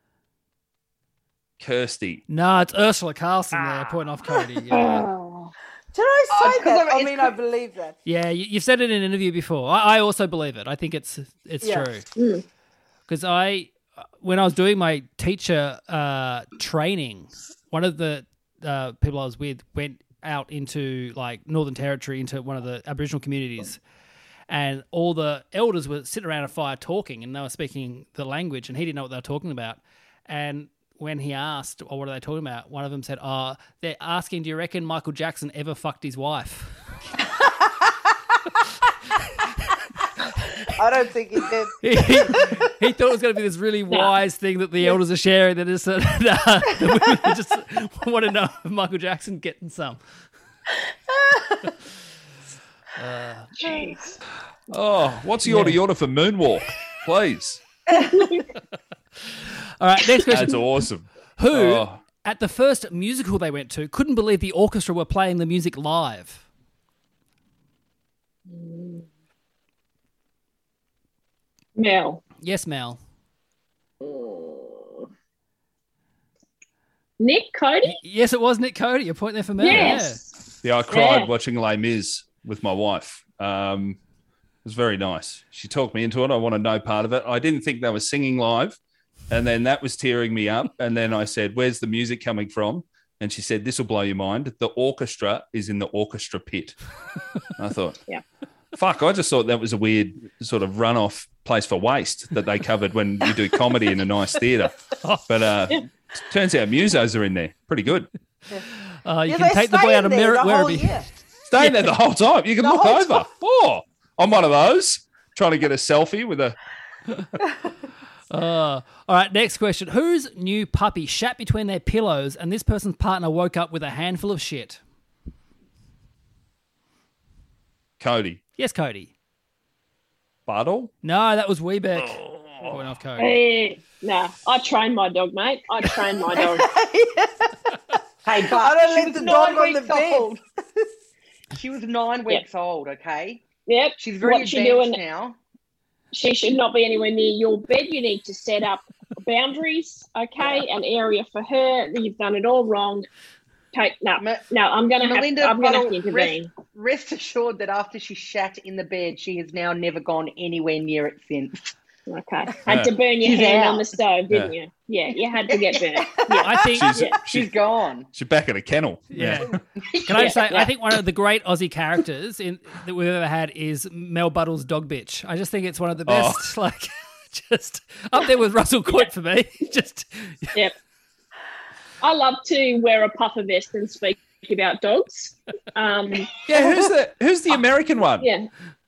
Kirsty. No, it's Ursula Carlson there, pointing off Cody. Yeah, Oh. Did I Oh, say it's 'cause that? of- I it's mean, 'cause- I believe that. yeah you, you've said it in an interview before. I, I also believe it. I think it's it's Yeah. true. Because I, when I was doing my teacher uh, training, one of the uh, people I was with went out into like Northern Territory, into one of the Aboriginal communities, and all the elders were sitting around a fire talking, and they were speaking the language, and he didn't know what they were talking about. And when he asked, "Oh, what are they talking about?" one of them said, "Oh, they're asking, do you reckon Michael Jackson ever fucked his wife?" I don't think he did. he, he thought it was going to be this really wise thing that the elders are sharing. That is, uh, nah, the women just want to know if Michael Jackson getting some. Jeez. Oh, what's the order order for Moonwalk, please? All right, next question. That's awesome. Who, Oh. at the first musical they went to, couldn't believe the orchestra were playing the music live? Mel. Yes, Mel. Nick Cody? Yes, it was Nick Cody. You're pointing there for Mel. Yes. Yeah, I cried Yeah. watching Les Mis with my wife. Um, it was very nice. She talked me into it. I wanted no part of it. I didn't think they were singing live. And then that was tearing me up. And then I said, where's the music coming from? And she said, this will blow your mind. The orchestra is in the orchestra pit. I thought, Yeah. fuck, I just thought that was a weird sort of runoff place for waste that they covered when you do comedy in a nice theatre. But uh, turns out musos are in there. Pretty good. Uh, you Yeah, can they take the stay boy out in of there Merritt the whole Werribee. year. Staying there the whole time. You can The look whole over. Oh, I'm one of those trying to get a selfie with a. Uh, all right, next question. Whose new puppy shat between their pillows and this person's partner woke up with a handful of shit? Cody. Yes, Cody. Buttle? No, that was Weebeck. Point off Cody. Hey, no, I train my dog, mate. I train my dog. Hey, but I don't she let was the nine dog on the weeks bed. old. She was nine weeks old, okay? Yep. She's very What she advanced doing? now. She should not be anywhere near your bed. You need to set up boundaries, okay? An area for her. You've done it all wrong. Take no, Me- no. I'm gonna have. Melinda I'm gonna have Buttle, to intervene. Rest, rest assured that after she shat in the bed, she has now never gone anywhere near it since. Okay. Had to burn your She's hand out. on the stove, didn't you? Yeah, you had to get burnt. Yeah. I think. She's, Yeah. She's she's, gone. she's back at a kennel. Yeah. Can I just say, Yeah, I think one of the great Aussie characters in that we've ever had is Mel Buttle's dog bitch. I just think it's one of the best, like, just up there with Russell Coit for me. Just Yep. I love to wear a puffer vest and speak about dogs. Um, Yeah, who's the who's the American one? yeah.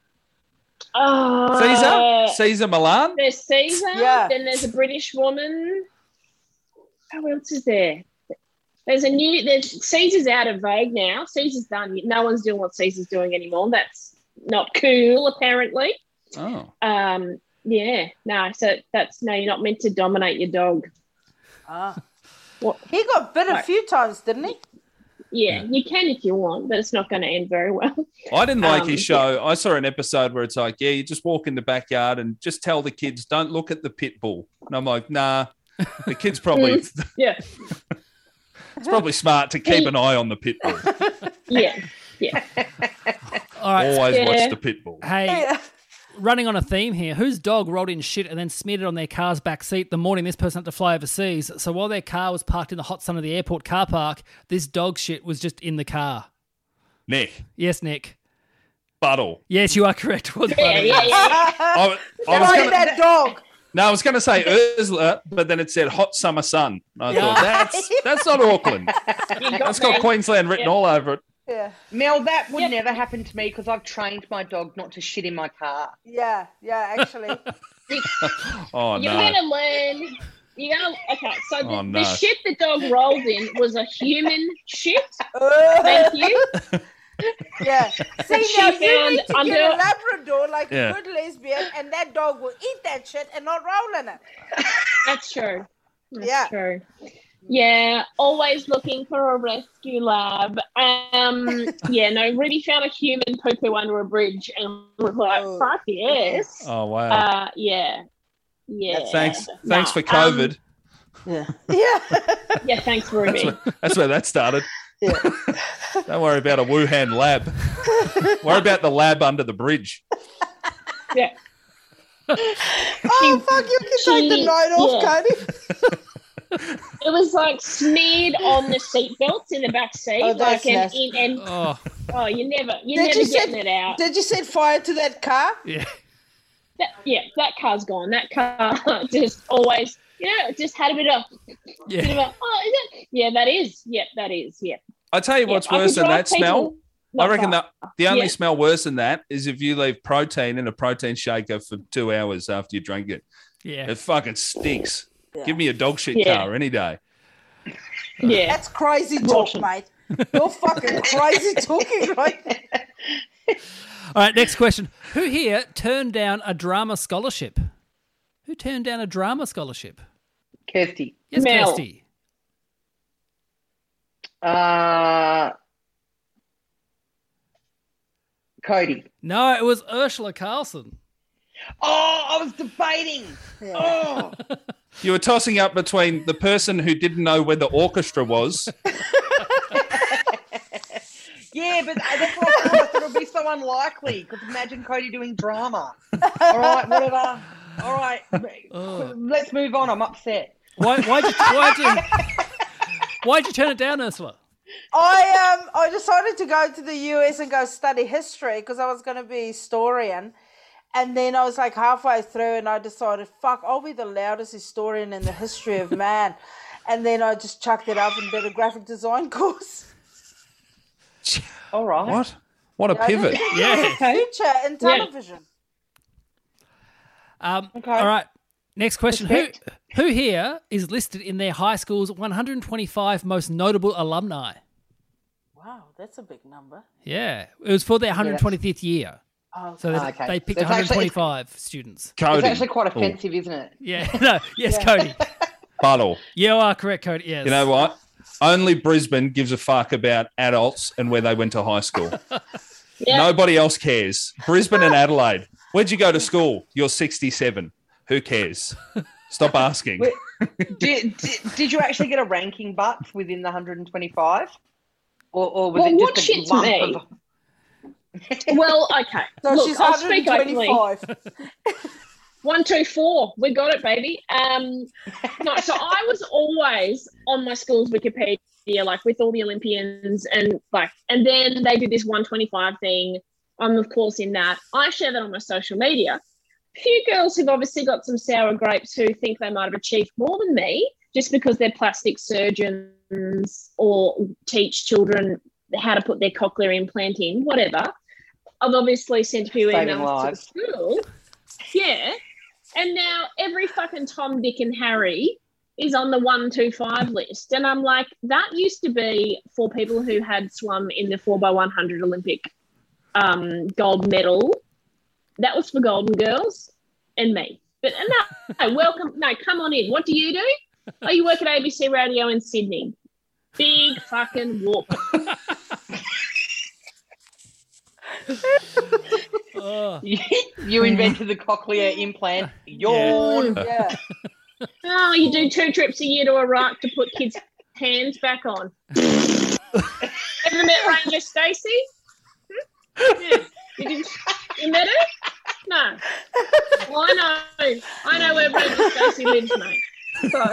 Uh, Caesar? Caesar Milan? There's Caesar. Yeah. Then there's a British woman. Who else is there? There's a new. There's Caesar's out of vogue now. Caesar's done. No one's doing what Caesar's doing anymore. That's not cool, apparently. Oh. Um. Yeah. No. So that's no. You're not meant to dominate your dog. Ah. What? He got bit a Right. few times, didn't he? Yeah, you can if you want, but it's not going to end very well. I didn't like Um, his show. I saw an episode where it's like, yeah, you just walk in the backyard and just tell the kids, don't look at the pit bull. And I'm like, nah, the kid's probably it's Yeah. probably smart to keep an eye on the pit bull. Yeah. Yeah. all right. Always Yeah. watch the pit bull. Hey, running on a theme here. Whose dog rolled in shit and then smeared it on their car's back seat the morning this person had to fly overseas? So while their car was parked in the hot sun of the airport car park, this dog shit was just in the car. Nick, Yes, Nick. Buttle. Yes, you are correct. It was Yeah, Buttles. yeah, yeah. I, I was Like gonna, that dog. no, I was going to say Ursula, but then it said hot summer sun. I thought that's that's not Auckland. You got That's got me. Queensland written Yeah. all over it. Yeah, Mel, that would Yep. never happen to me because I've trained my dog not to shit in my car. yeah, yeah. Actually, Oh You're no. going to learn. You're going to. Okay, so the, Oh, no. the shit the dog rolled in was a human shit. Uh, Thank you. yeah. See She now, you found need to under- get a Labrador like Yeah. a good lesbian, and that dog will eat that shit and not roll in it. That's true. That's Yeah. true. Yeah, always looking for a rescue lab. Um, yeah, no, Ruby found a human poo-poo under a bridge and was like, Oh. fuck yes. Oh wow. Uh, yeah. Yeah. thanks, Nah, thanks for COVID. um, Yeah. Yeah. yeah, thanks, Ruby. That's where that started. Yeah. Don't worry about a Wuhan lab. Worry about the lab under the bridge. Yeah. Oh, fuck, you can take the she- night off, yeah. Cody. It was like smeared on the seatbelts in the back seat. Oh, like that's and, nasty. in, and Oh, oh, you never, you're Did never you getting set- it out. Did you set fire to that car? yeah. That, yeah, that car's gone. That car just always, you know, it just had a bit of, bit of Yeah. a, oh, is it? Yeah, that is. Yep, that is. Yep. I tell you Yep. what's I could worse than drive that smell. people not I reckon far. that the only Yeah. smell worse than that is if you leave protein in a protein shaker for two hours after you drink it. Yeah. It fucking stinks. Yeah. Give me a dog shit Yeah. car any day. Yeah. That's crazy talk, Bullshit. mate. You're fucking crazy talking right now. All right, next question. Who here turned down a drama scholarship? Who turned down a drama scholarship? Kirsty. Yes, Mel. Kirsty. Uh, Cody. No, it was Ursula Carlson. Oh, I was debating. Oh, You were tossing up between the person who didn't know where the orchestra was. yeah, but that's what I thought. I thought it would be so unlikely. Because imagine Cody doing drama. All right, whatever. All right, Oh. let's move on. I'm upset. Why? Why'd you? Why'd you? Why'd you turn it down, Ursula? I um I decided to go to the U S and go study history because I was going to be a historian, and then I was like halfway through and I decided, fuck, I'll be the loudest historian in the history of man, and then I just chucked it up and did a graphic design course. All right. What? What a I pivot. think Yeah. it's the future in television. Um, Okay. All right. Next question. Who, Respect. who here is listed in their high school's one hundred twenty-five most notable alumni? Wow, that's a big number. Yeah. It was for their one hundred twenty-fifth year. Oh, So they, Ah, okay. they picked So it's actually- one hundred twenty-five students. It's Cody. actually quite Oh, offensive, isn't it? Yeah. No. Yes, Cody. Buttle. You are correct, Cody. Yes. You know what? Only Brisbane gives a fuck about adults and where they went to high school. Yeah. Nobody else cares. Brisbane and Adelaide. Where'd you go to school? You're sixty-seven. Who cares? Stop asking. Wait, did, did, did you actually get a ranking butts within the one hundred twenty-five? Or, or was Well, it what just a shit's lump me? of... Well, okay. So Look, she's I'll speak openly. one hundred twenty-five. One, two, four. We got it, baby. Um, no, so I was always on my school's Wikipedia, like with all the Olympians, and like, and then they did this one twenty-five thing. I'm of course in that. I share that on my social media. A few girls who've obviously got some sour grapes who think they might have achieved more than me just because they're plastic surgeons or teach children how to put their cochlear implant in, whatever. I've obviously sent a few Saving emails lives. to the school. Yeah. And now every fucking Tom, Dick and Harry is on the one two five list. And I'm like, that used to be for people who had swum in the four by one hundred Olympic um, gold medal. That was for Golden Girls and me. But no, no, welcome. No, come on in. What do you do? Oh, you work at A B C Radio in Sydney. Big fucking whoop. Oh, You invented the cochlear implant. Yawn. Yeah. Oh, you do two trips a year to Iraq to put kids' hands back on. Ever met Ranger Stacey? Hmm? Yeah. You, didn't, you met her? No. Well, I know. I know where Ranger Stacey lives, mate. So,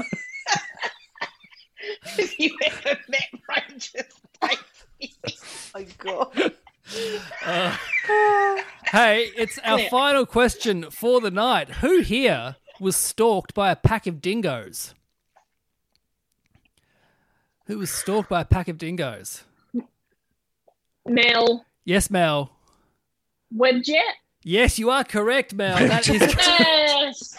You ever met Ranger Stacey? My God. hey, it's our Yeah. final question for the night. Who here was stalked by a pack of dingoes? Who was stalked by a pack of dingoes? Mel, Yes, Mel. Webjet. Yes, you are correct, Mel. That is Yes.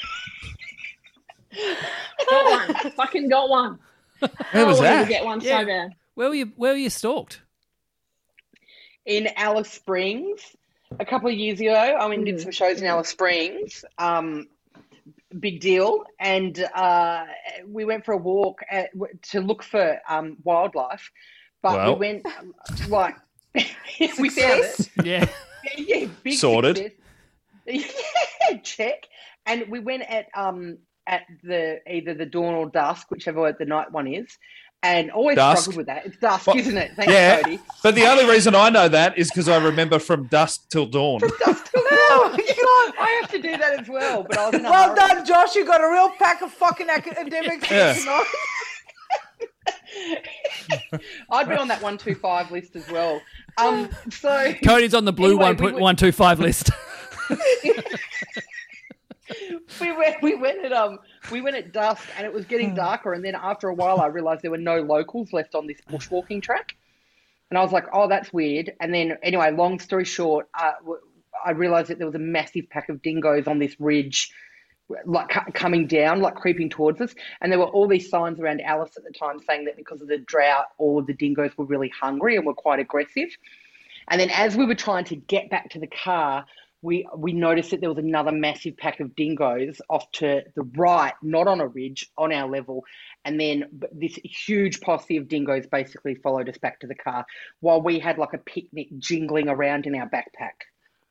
Got one. Fucking got one. Where was I wanted that? to get one Yeah. so bad. where were you? Where were you stalked? In Alice Springs a couple of years ago. I went and did some shows in Alice Springs. Um, big deal. And uh, we went for a walk at, to look for um, wildlife, but Well. we went like we found it. Yeah. Yeah, yeah, big Sorted. success. Yeah, check. And we went at um at the either the dawn or dusk, whichever the night one is, and always Dusk? struggled with that. It's dusk, Well, isn't it? Thanks, Yeah, Cody. but the only reason I know that is because I remember from dusk till dawn. Dusk till Oh, dawn. God. I have to do that as well, but I was in a Well hurry. done, Josh. You got a real pack of fucking academics Yeah. tonight. I'd be on that one two five list as well. Um, so Cody's on the blue Anyway, one we put went- one two five list. we went we went at um we went at dusk and it was getting darker, and then after a while I realised there were no locals left on this bushwalking track, and I was like, oh, that's weird. And then anyway, long story short, uh, w- I realised that there was a massive pack of dingoes on this ridge, like cu- coming down, like creeping towards us, and there were all these signs around Alice at the time saying that because of the drought, all of the dingoes were really hungry and were quite aggressive. And then as we were trying to get back to the car, we we noticed that there was another massive pack of dingoes off to the right, not on a ridge, on our level. And then b- this huge posse of dingoes basically followed us back to the car while we had like a picnic jingling around in our backpack.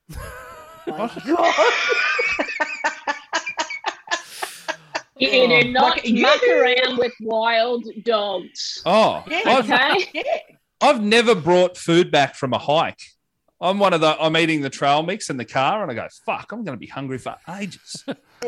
You do not Like, you- muck around with wild dogs. Oh, Yeah, I've, Okay? yeah. I've never brought food back from a hike. I'm one of the. I'm eating the trail mix in the car, and I go, "Fuck, I'm going to be hungry for ages."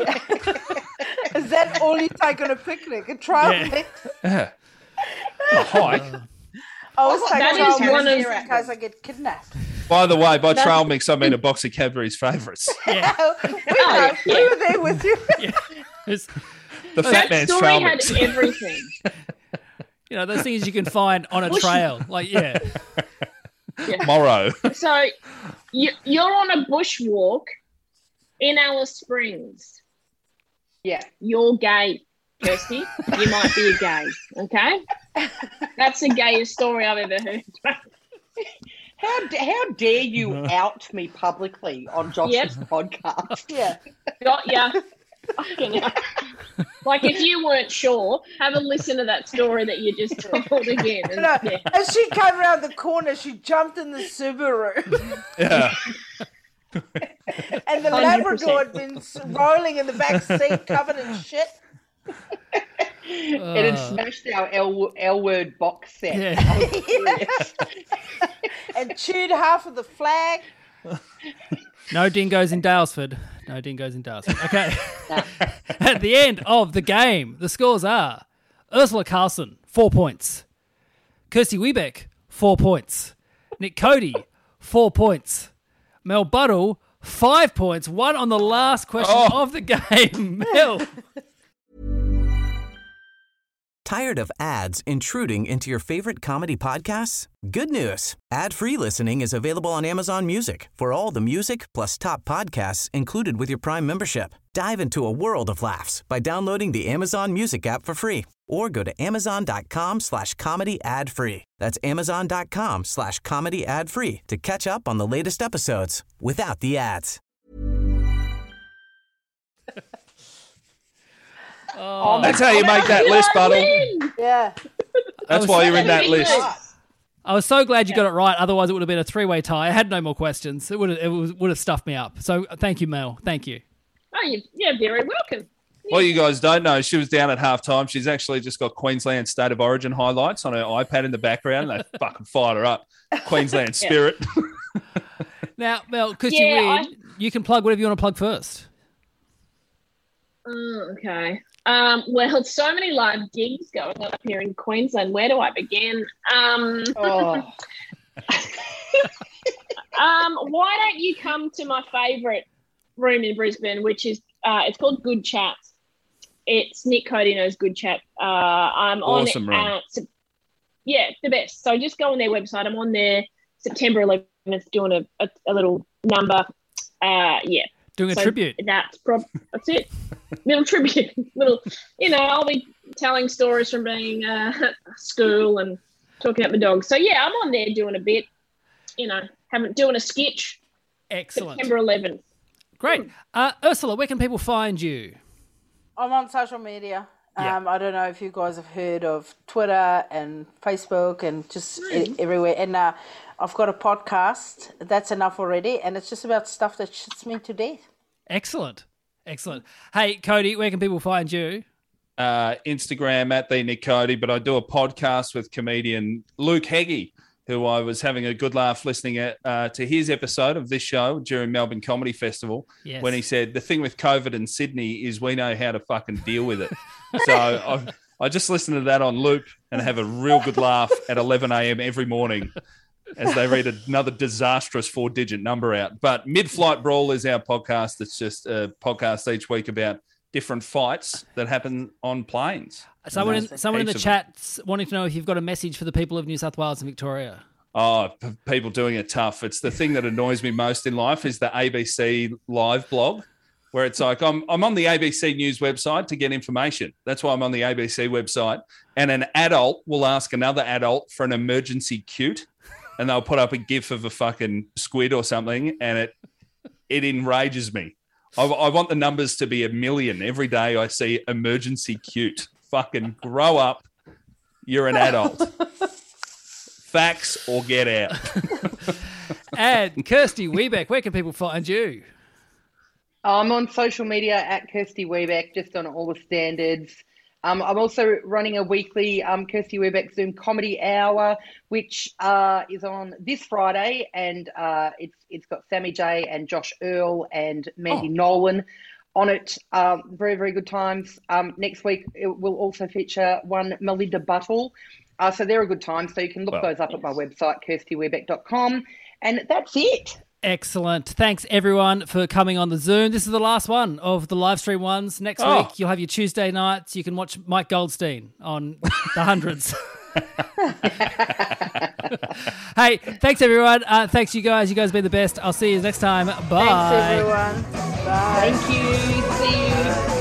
Is that all you take on a picnic? A trail Yeah. mix? Yeah. A hike. I always take That trail is mix one of- in case I get kidnapped. By the way, by trail mix, I mean a box of Cadbury's favourites. Yeah. we know. We were there with you. It's, The fat That man's story trail had mix. everything. you know, those things you can find on a trail. Like, yeah. Morrow. So you, you're on a bushwalk in Alice Springs. Yeah. You're gay, Kirsty. You might be a gay, okay? That's the gayest story I've ever heard. How d- how dare you out me publicly on Josh's Yep. podcast? Yeah. Got ya. Fucking hell. Like, if you weren't sure, have a listen to that story that you just told again. And, No, yeah. as she came around the corner, she jumped in the Subaru, Yeah. and the one hundred percent. Labrador had been s- rolling in the back seat, covered in shit. It had smashed our L, L word box set. Yeah. I was furious. And chewed half of the flag. No dingoes in Dalesford. No dingoes in Dalesford. Okay. At the end of the game, the scores are Ursula Carlson, four points. Kirsty Wiebeck, four points. Nick Cody, four points. Mel Buddle, five points. One on the last question Oh. of the game. Mel. Tired of ads intruding into your favorite comedy podcasts? Good news. Ad-free listening is available on Amazon Music for all the music plus top podcasts included with your Prime membership. Dive into a world of laughs by downloading the Amazon Music app for free or go to amazon.com slash comedy ad free. That's amazon.com slash comedy ad free to catch up on the latest episodes without the ads. Oh, That's how you make that you list, don't Buddle. win. Yeah. That's was why you're in that Ridiculous. list. I was so glad you got it right. Otherwise, it would have been a three-way tie. I had no more questions. It would have, it was, would have stuffed me up. So thank you, Mel. Thank you. Oh, you, you're very welcome. What you guys don't know, she was down at halftime. She's actually just got Queensland State of Origin highlights on her iPad in the background. They fucking fired her up. Queensland spirit. Now, Mel, because Yeah, you win, I- you can plug whatever you want to plug first. Oh, okay. Um, well, so many live gigs going on up here in Queensland. Where do I begin? Um, Oh, um, why don't you come to my favourite room in Brisbane, which is uh, it's called Good Chat. It's Nick Cody knows Good Chat. Uh, I'm Awesome on. room. Uh, Sep- yeah, the best. So just go on their website. I'm on there September eleventh doing a, a, a little number. Uh, yeah. Doing a So tribute. That's prob- That's it. Little tribute. Little, you know, I'll be telling stories from being uh, at school and talking about my dog. So yeah, I'm on there doing a bit. You know, having doing a sketch. Excellent. September eleventh. Great. Uh, Ursula, where can people find you? I'm on social media. Yeah. Um, I don't know if you guys have heard of Twitter and Facebook and just e- everywhere. And uh, I've got a podcast. That's enough already. And it's just about stuff that shits me to death. Excellent. Excellent. Hey, Cody, where can people find you? Uh, Instagram at the Nick Cody, but I do a podcast with comedian Luke Heggie, who I was having a good laugh listening at, uh, to his episode of this show during Melbourne Comedy Festival, Yes. when he said, the thing with COVID in Sydney is we know how to fucking deal with it. So I, I just listen to that on loop and have a real good laugh at eleven a.m. every morning as they read another disastrous four-digit number out. But Mid-Flight Brawl is our podcast. It's just a podcast each week about different fights that happen on planes. Someone in, someone in the Heaps of chat's wanting to know if you've got a message for the people of New South Wales and Victoria. Oh, p- people doing it tough. It's the thing that annoys me most in life is the A B C live blog, where it's like, I'm I'm on the A B C News website to get information. That's why I'm on the A B C website. And an adult will ask another adult for an emergency cute, and they'll put up a gif of a fucking squid or something, and it it enrages me. I, I want the numbers to be a million every day I see emergency cute. Fucking grow up. You're an adult. Facts or get out. And Kirsty Wiebeck, where can people find you? I'm on social media at Kirsty Wiebeck, just on all the standards. Um, I'm also running a weekly um, Kirsty Wiebeck Zoom comedy hour, which uh, is on this Friday, and uh, it's it's got Sammy J and Josh Earl and Mandy Oh. Nolan on it. Um, very, very good times. Um, next week, it will also feature one Melinda Buttle. Uh, so they're a good time. So you can look Well, those up at my website, kirsty wiebeck dot com. And that's it. Excellent. Thanks, everyone, for coming on the Zoom. This is the last one of the live stream ones. Next Oh. week, you'll have your Tuesday nights. You can watch Mike Goldstein on the hundreds. Hey, thanks, everyone. Uh, thanks, you guys. You guys have been the best. I'll see you next time. Bye. Thanks, everyone. Bye. Thank you. See you.